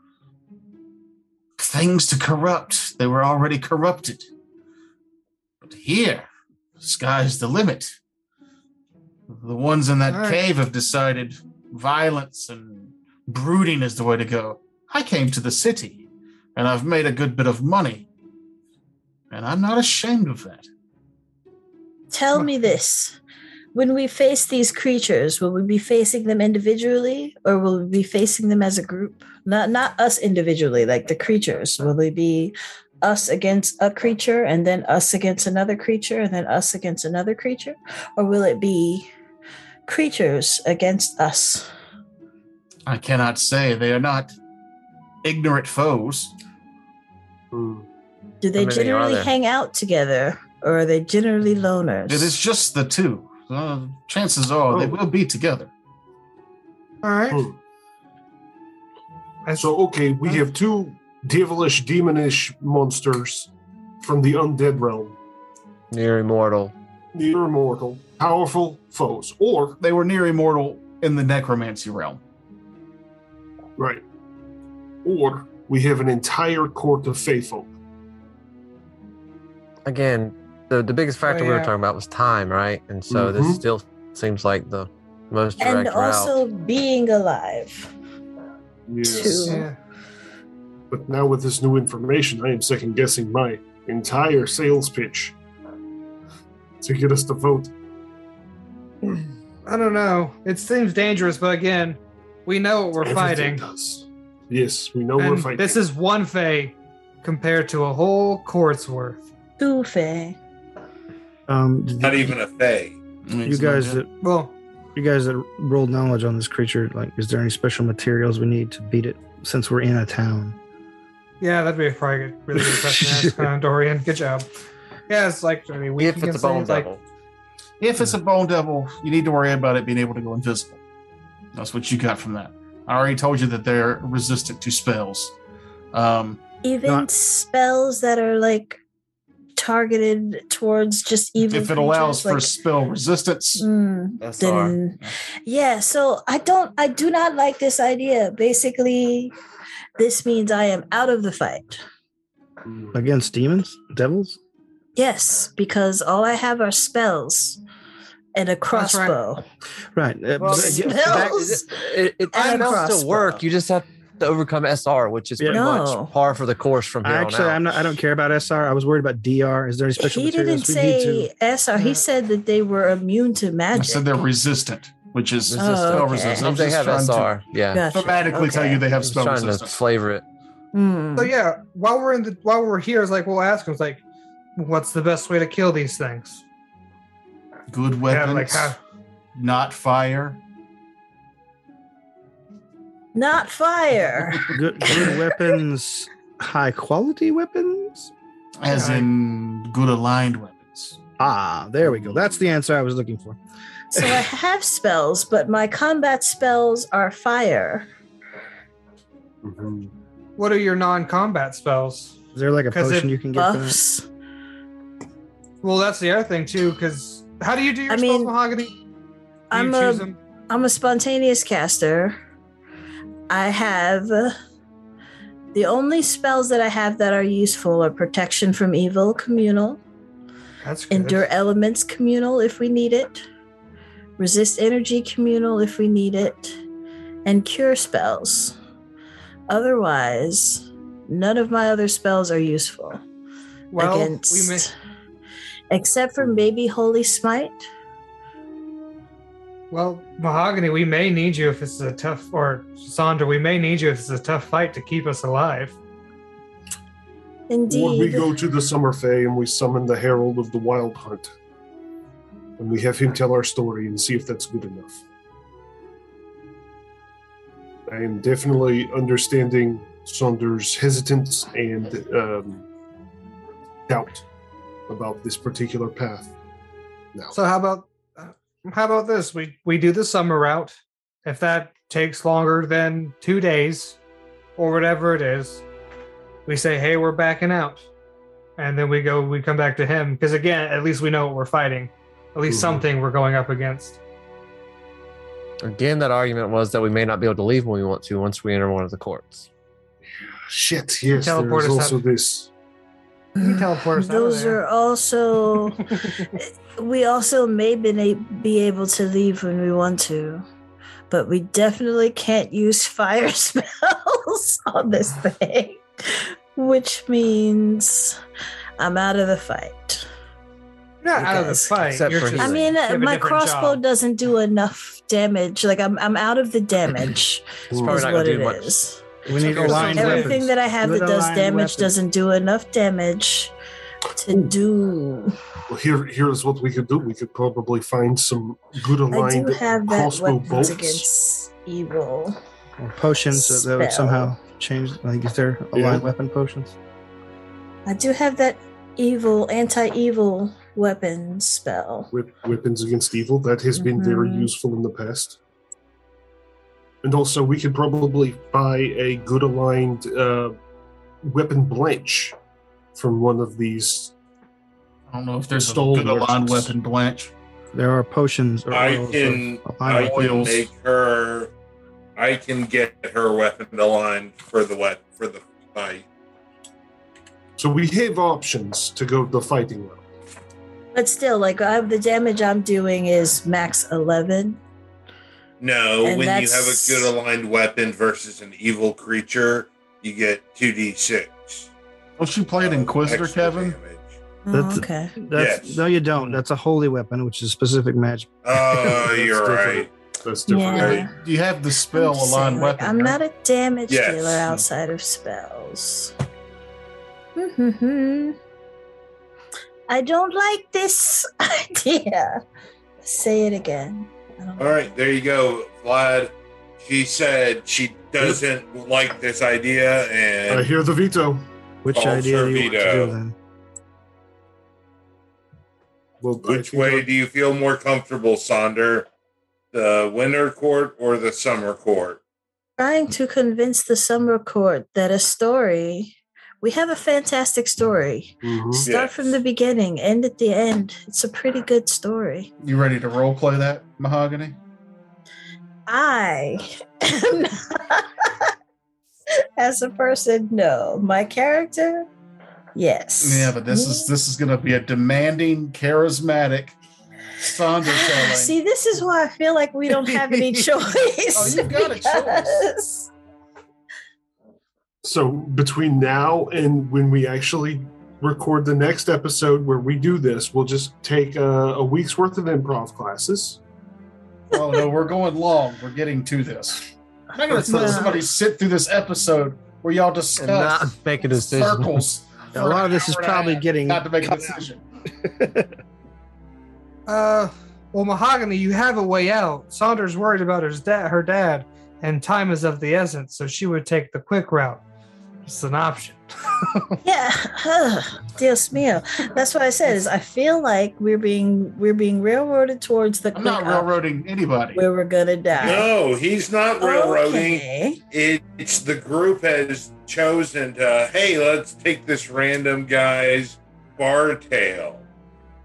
things to corrupt. They were already corrupted. But here, the sky's the limit. The ones in that cave have decided violence and brooding is the way to go. I came to the city, and I've made a good bit of money. And I'm not ashamed of that. Tell me this. When we face these creatures, will we be facing them individually, or will we be facing them as a group? Not us individually, like the creatures. Will they be us against a creature, and then us against another creature, and then us against another creature? Or will it be creatures against us? I cannot say. They are not ignorant foes. Do they generally hang out together, or are they generally loners? It is just the two. Chances are they will be together. All right. So, okay, we have two devilish, demonish monsters from the undead realm. Near immortal, powerful foes. Or they were near immortal in the necromancy realm. Right. Or we have an entire court of faithful. Again, the biggest factor we were talking about was time, right? And so this still seems like the most direct route. And also being alive. Yes. Yeah. But now with this new information, I am second guessing my entire sales pitch to get us to vote. I don't know. It seems dangerous, but again, we know what we're fighting. Does. Yes, we know we're fighting. This is one Fae compared to a whole court's worth. Two Fae. Not even a Fae. You guys that rolled knowledge on this creature, is there any special materials we need to beat it since we're in a town? Yeah, that'd be probably a really good question to ask, Dorian. Good job. Yeah, it's if it's a bone devil. If it's a bone devil, you need to worry about it being able to go invisible. That's what you got from that. I already told you that they're resistant to spells. Even spells that are targeted towards just evil if it allows for spell resistance. Then, yeah, so I do not like this idea. Basically, this means I am out of the fight. Against devils? Yes, because all I have are spells and a crossbow. Right. Spells it still work. You just have to overcome SR, which is pretty much par for the course from here on out. I don't care about SR. I was worried about DR. Is there any special materials we need to? He didn't say SR. He said that they were immune to magic. I said they're resistant, which is spell resistant. They have SR. Gotcha. Tell you they have spell resistance. Trying to flavor it. So yeah, while we're here, we'll ask him, what's the best way to kill these things? Good weapons, not fire. Not fire. Good weapons, high quality weapons? As in good aligned weapons. Ah, there we go. That's the answer I was looking for. So I have spells, but my combat spells are fire. Mm-hmm. What are your non-combat spells? Is there a potion you can get for that? Buffs. Buffs. And Well, that's the other thing too, because how do you do your spells, Mahogany? I'm a spontaneous caster. I have the only spells that I have that are useful are protection from evil, communal. That's good. Endure elements, communal if we need it. Resist energy, communal if we need it. And cure spells. Otherwise, none of my other spells are useful. Well, except for maybe Holy Smite. Well, Mahogany, we may need you if this is a tough, or Sandra, we may need you if it's a tough fight to keep us alive. Indeed. Or we go to the Summer Fae and we summon the Herald of the Wild Hunt. And we have him tell our story and see if that's good enough. I am definitely understanding Saunders' hesitance and doubt about this particular path. Now. So how about this? We do the summer route. If that takes longer than 2 days, or whatever it is, we say, "Hey, we're backing out," and then we come back to him because again, at least we know what we're fighting. At least something we're going up against. Again, that argument was that we may not be able to leave when we want to once we enter one of the courts. Shit, yes, there's also this. You teleport us Those are also... we also may be able to leave when we want to, but we definitely can't use fire spells on this thing, which means I'm out of the fight. You're not out of the fight. I mean, my crossbow doesn't do enough damage. Like I'm out of the damage. Is what it is. We need aligned everything that I have that does damage doesn't do enough damage to do. Well, here's what we could do. We could probably find some good aligned crossbow bolts against evil. Or potions that would somehow change. Like, is there aligned weapon potions? I do have that anti-evil weapon spell. Weapons against evil. That has been very useful in the past. And also, we could probably buy a good aligned weapon blanch from one of these. I don't know if there's a good aligned weapon blanch. There are potions. Or I can make her. I can get her weapon aligned for the fight. So we have options to go the fighting route. But still, like the damage I'm doing is max 11. No, when you have a good aligned weapon versus an evil creature, you get 2d6. Don't you play an Inquisitor, Kevin? Okay. No, you don't. That's a holy weapon, which is specific magic. Oh, you're right. That's different. Yeah. You have the spell aligned weapon. I'm not a damage dealer outside of spells. I don't like this idea. Say it again. All right, there you go, Vlad. She said she doesn't like this idea, and I hear the veto. Which idea do you want to do then? Well, which way do you feel more comfortable, Sonder? The winter court or the summer court? Trying to convince the summer court that we have a fantastic story. Start from the beginning, end at the end. It's a pretty good story. You ready to role play that, Mahogany? I am not. As a person, no. My character, yes. Yeah, but this is going to be a demanding, charismatic Sonder telling. See, this is why I feel like we don't have any choice. Oh, you've got a choice. So between now and when we actually record the next episode where we do this, we'll just take a week's worth of improv classes. Oh, no, we're going long. We're getting to this. I'm not going to let somebody sit through this episode where y'all discuss and not make a decision. Circles. A lot of this is probably getting not to make a decision. Well, Mahogany, you have a way out. Saunders worried about her dad, and time is of the essence, so she would take the quick route. It's an option. Yeah, Dios mío. That's what I said. Is I feel like we're being railroaded towards the. I'm not railroading anybody. Where we're gonna die. No, he's not railroading. Okay. It's the group has chosen to. Hey, let's take this random guy's bar tail.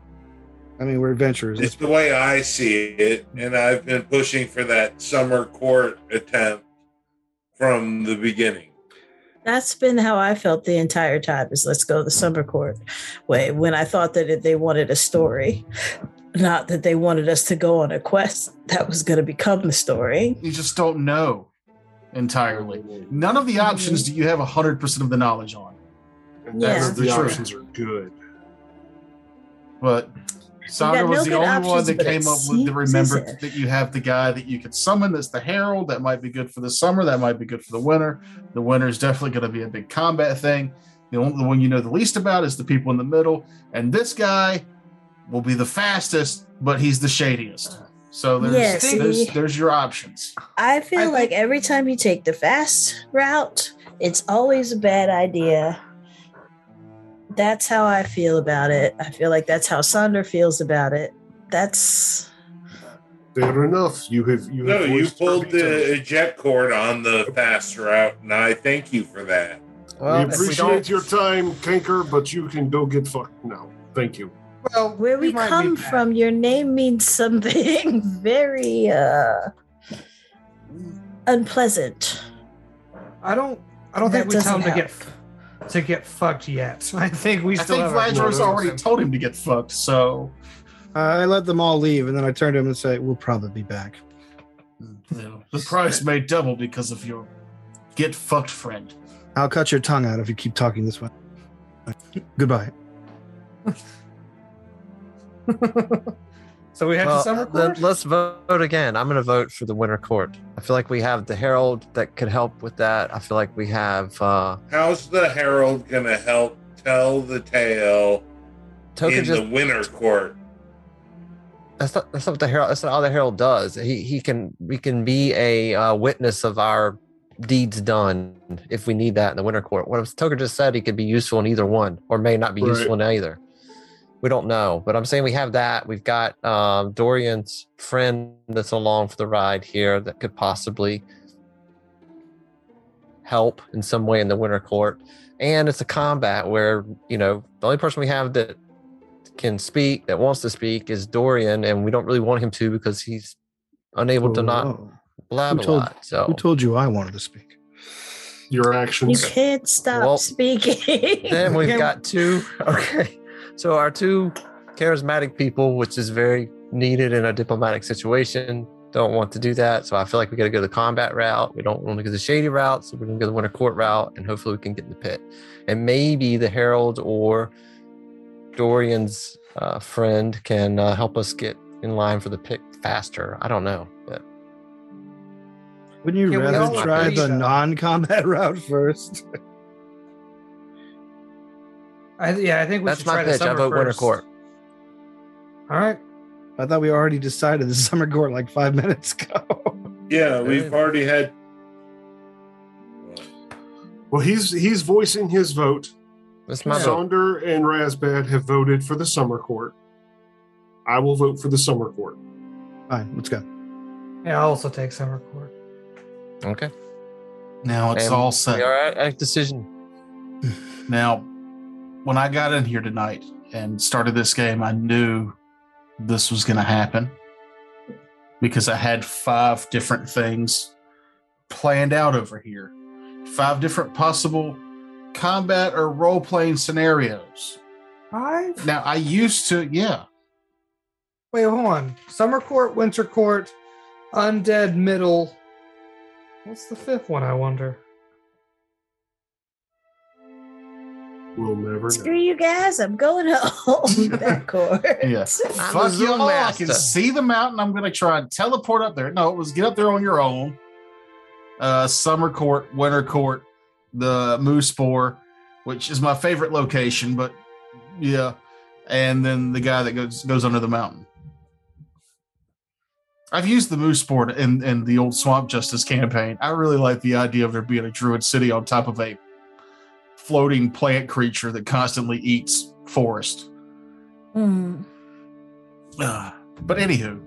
I mean, we're adventurers. It's the way I see it, and I've been pushing for that summer court attempt from the beginning. That's been how I felt the entire time, is let's go the summer court way, when I thought that they wanted a story, not that they wanted us to go on a quest that was going to become the story. You just don't know entirely. None of the options do you have 100% of the knowledge on. And that's the options are good. But Sandra was the only one that came up with remembered that you have the guy that you can summon that's the Herald. That might be good for the summer. That might be good for the winter. The winter is definitely going to be a big combat thing. The one you know the least about is the people in the middle. And this guy will be the fastest, but he's the shadiest. So there's your options. I feel like every time you take the fast route, it's always a bad idea. That's how I feel about it. I feel like that's how Sandra feels about it. That's fair enough. You pulled the eject cord on the fast route, and I thank you for that. Well, we appreciate your time, Kanker, but you can go get fucked now. Thank you. Well, where we come from, your name means something very unpleasant. I don't think we tell him to get fucked yet. I think Vladimir already told him to get fucked, so I let them all leave, and then I turned to him and said, "We'll probably be back." The price may double because of your get fucked friend. I'll cut your tongue out if you keep talking this way. Goodbye. So we have the summer court? Let's vote again. I'm going to vote for the winter court. I feel like we have the Herald that could help with that. I feel like we have... How's the Herald going to help tell the tale the winter court? That's not what the Herald... That's not all the Herald does. We can be a witness of our deeds done if we need that in the winter court. What Toker just said, he could be useful in either one, or may not be useful in either. We don't know, but I'm saying we have that. We've got Dorian's friend that's along for the ride here that could possibly help in some way in the winter court. And it's a combat where, the only person we have that can speak, that wants to speak, is Dorian, and we don't really want him to because he's unable to not blab a lot. So who told you I wanted to speak? Your actions. You can't stop speaking. Then we've got two. Okay. So our two charismatic people, which is very needed in a diplomatic situation, don't want to do that. So I feel like we got to go the combat route. We don't want to go the shady route. So we're going to go the winter court route, and hopefully we can get in the pit. And maybe the Herald or Dorian's friend can help us get in line for the pit faster. I don't know. But wouldn't you rather try the non-combat route first? I think that's my pitch. I vote winter court. All right. I thought we already decided the summer court like 5 minutes ago. Yeah, we've already had. Well, he's voicing his vote. That's my Sonder and Razbad have voted for the summer court. I will vote for the summer court. Fine, let's go. Yeah, I'll also take summer court. Okay. Now it's all set. We are at a decision. Now, when I got in here tonight and started this game, I knew this was going to happen because I had 5 different things planned out over here. 5 different possible combat or role-playing scenarios. 5? Now, I used to, Wait, hold on. Summer court, winter court, undead middle. What's the 5th one, I wonder? We'll never Screw you guys, I'm going home. That court. Yes. Fuck you all. I can see the mountain. I'm going to try and teleport up there. No, it was get up there on your own. Summer court, winter court, the Moose Spore, which is my favorite location, but yeah. And then the guy that goes under the mountain. I've used the Moose Spore in the old Swamp Justice campaign. I really like the idea of there being a druid city on top of a floating plant creature that constantly eats forest. Mm. But anywho,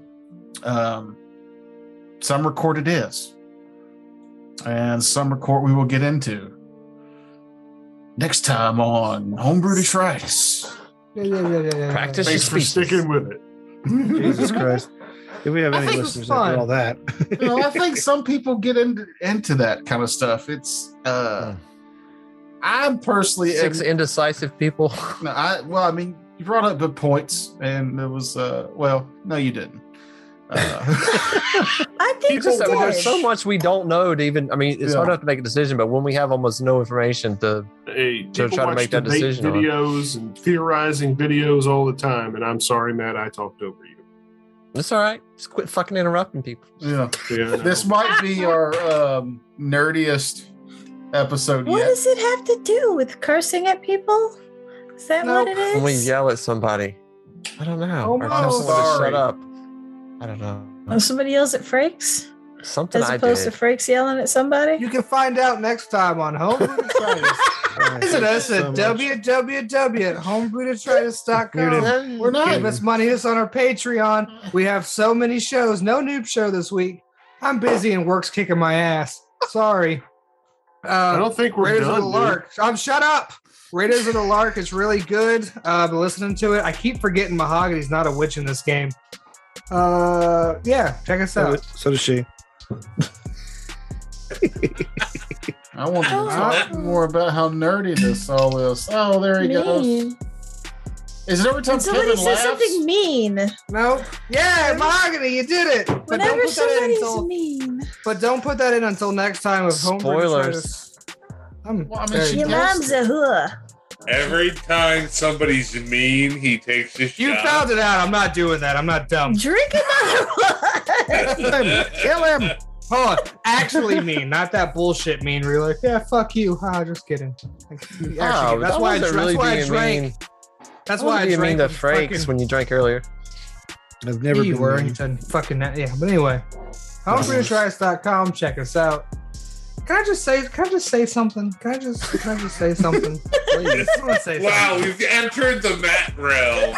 summer court it is. And summer court we will get into next time on Homebrew Detritus. Practice. Thanks for sticking with it. Jesus Christ. If we have any listeners that do all that. I think some people get into that kind of stuff. It's I'm personally 6 indecisive people. I mean, you brought up good points, and it was no, you didn't. I think there's so much we don't know to even. I mean, it's hard enough to make a decision, but when we have almost no information to try to make that decision, videos and theorizing videos all the time, and I'm sorry, Matt, I talked over you. It's all right. Just quit fucking interrupting people. Yeah, this might be our nerdiest episode what yet. What does it have to do with cursing at people? Is that what it is? When we yell at somebody, I don't know. Or tell someone to shut up. I don't know. Oh, somebody yells at Frakes? Something as opposed to Frakes yelling at somebody? You can find out next time on Homebrew-Detritus. Visit us at www.homebrew-detritus.com. We're not. Give us money. It's on our Patreon. We have so many shows. No noob show this week. I'm busy and work's kicking my ass. Sorry. I don't think we're Raiders done. of the Lark. Shut up. Raiders of the Lark is really good. I've been listening to it. I keep forgetting Mahogany's not a witch in this game. Yeah, check us out. So does she. I want to talk more about how nerdy this all is. Oh, there he goes. Is it every time somebody Kevin says laughs? something mean? No. Yeah, Mahogany, you did it. Whenever somebody's mean. But don't put that in until next time with spoilers. Your mom's a whore. Every time somebody's mean, he takes a shot. You found it out. I'm not doing that. I'm not dumb. Drink another one. Kill him. Hold on. Actually mean, not that bullshit mean. Where you're like, yeah, fuck you. Just kidding. Actually, that's why I drank. That's why I drank. You mean the Frakes when you drank earlier? I've never been were. You said fucking that. Yeah, but anyway, homebrew-detritus.com. Check us out. Can I just say something? Can I just say something? Please. Wow, we've entered the Matt realm.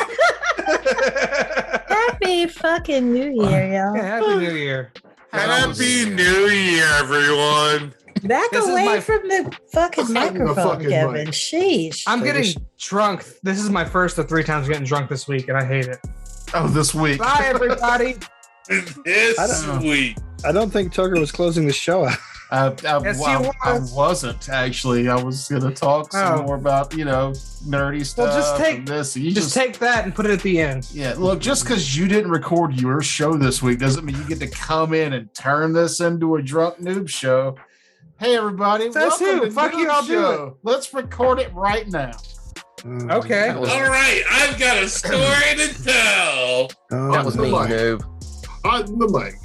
Happy fucking New Year, y'all. Yeah, Happy New Year. Happy New Year, everyone. Back away from the fucking microphone, Kevin. Sheesh. I'm getting drunk. This is my first of 3 times getting drunk this week, and I hate it. Oh, this week. Bye, everybody. This week. I don't think Tucker was closing the show out. I wasn't actually. I was going to talk some more about, nerdy stuff. Well, just take this. Just take that and put it at the end. Yeah, look, just because you didn't record your show this week doesn't mean you get to come in and turn this into a drunk noob show. Hey, everybody. That's welcome who. Fuck Noob you, I'll Show. do it. Let's record it right now. Okay. All right, I've got a story to tell. That was me, noob. On the mic.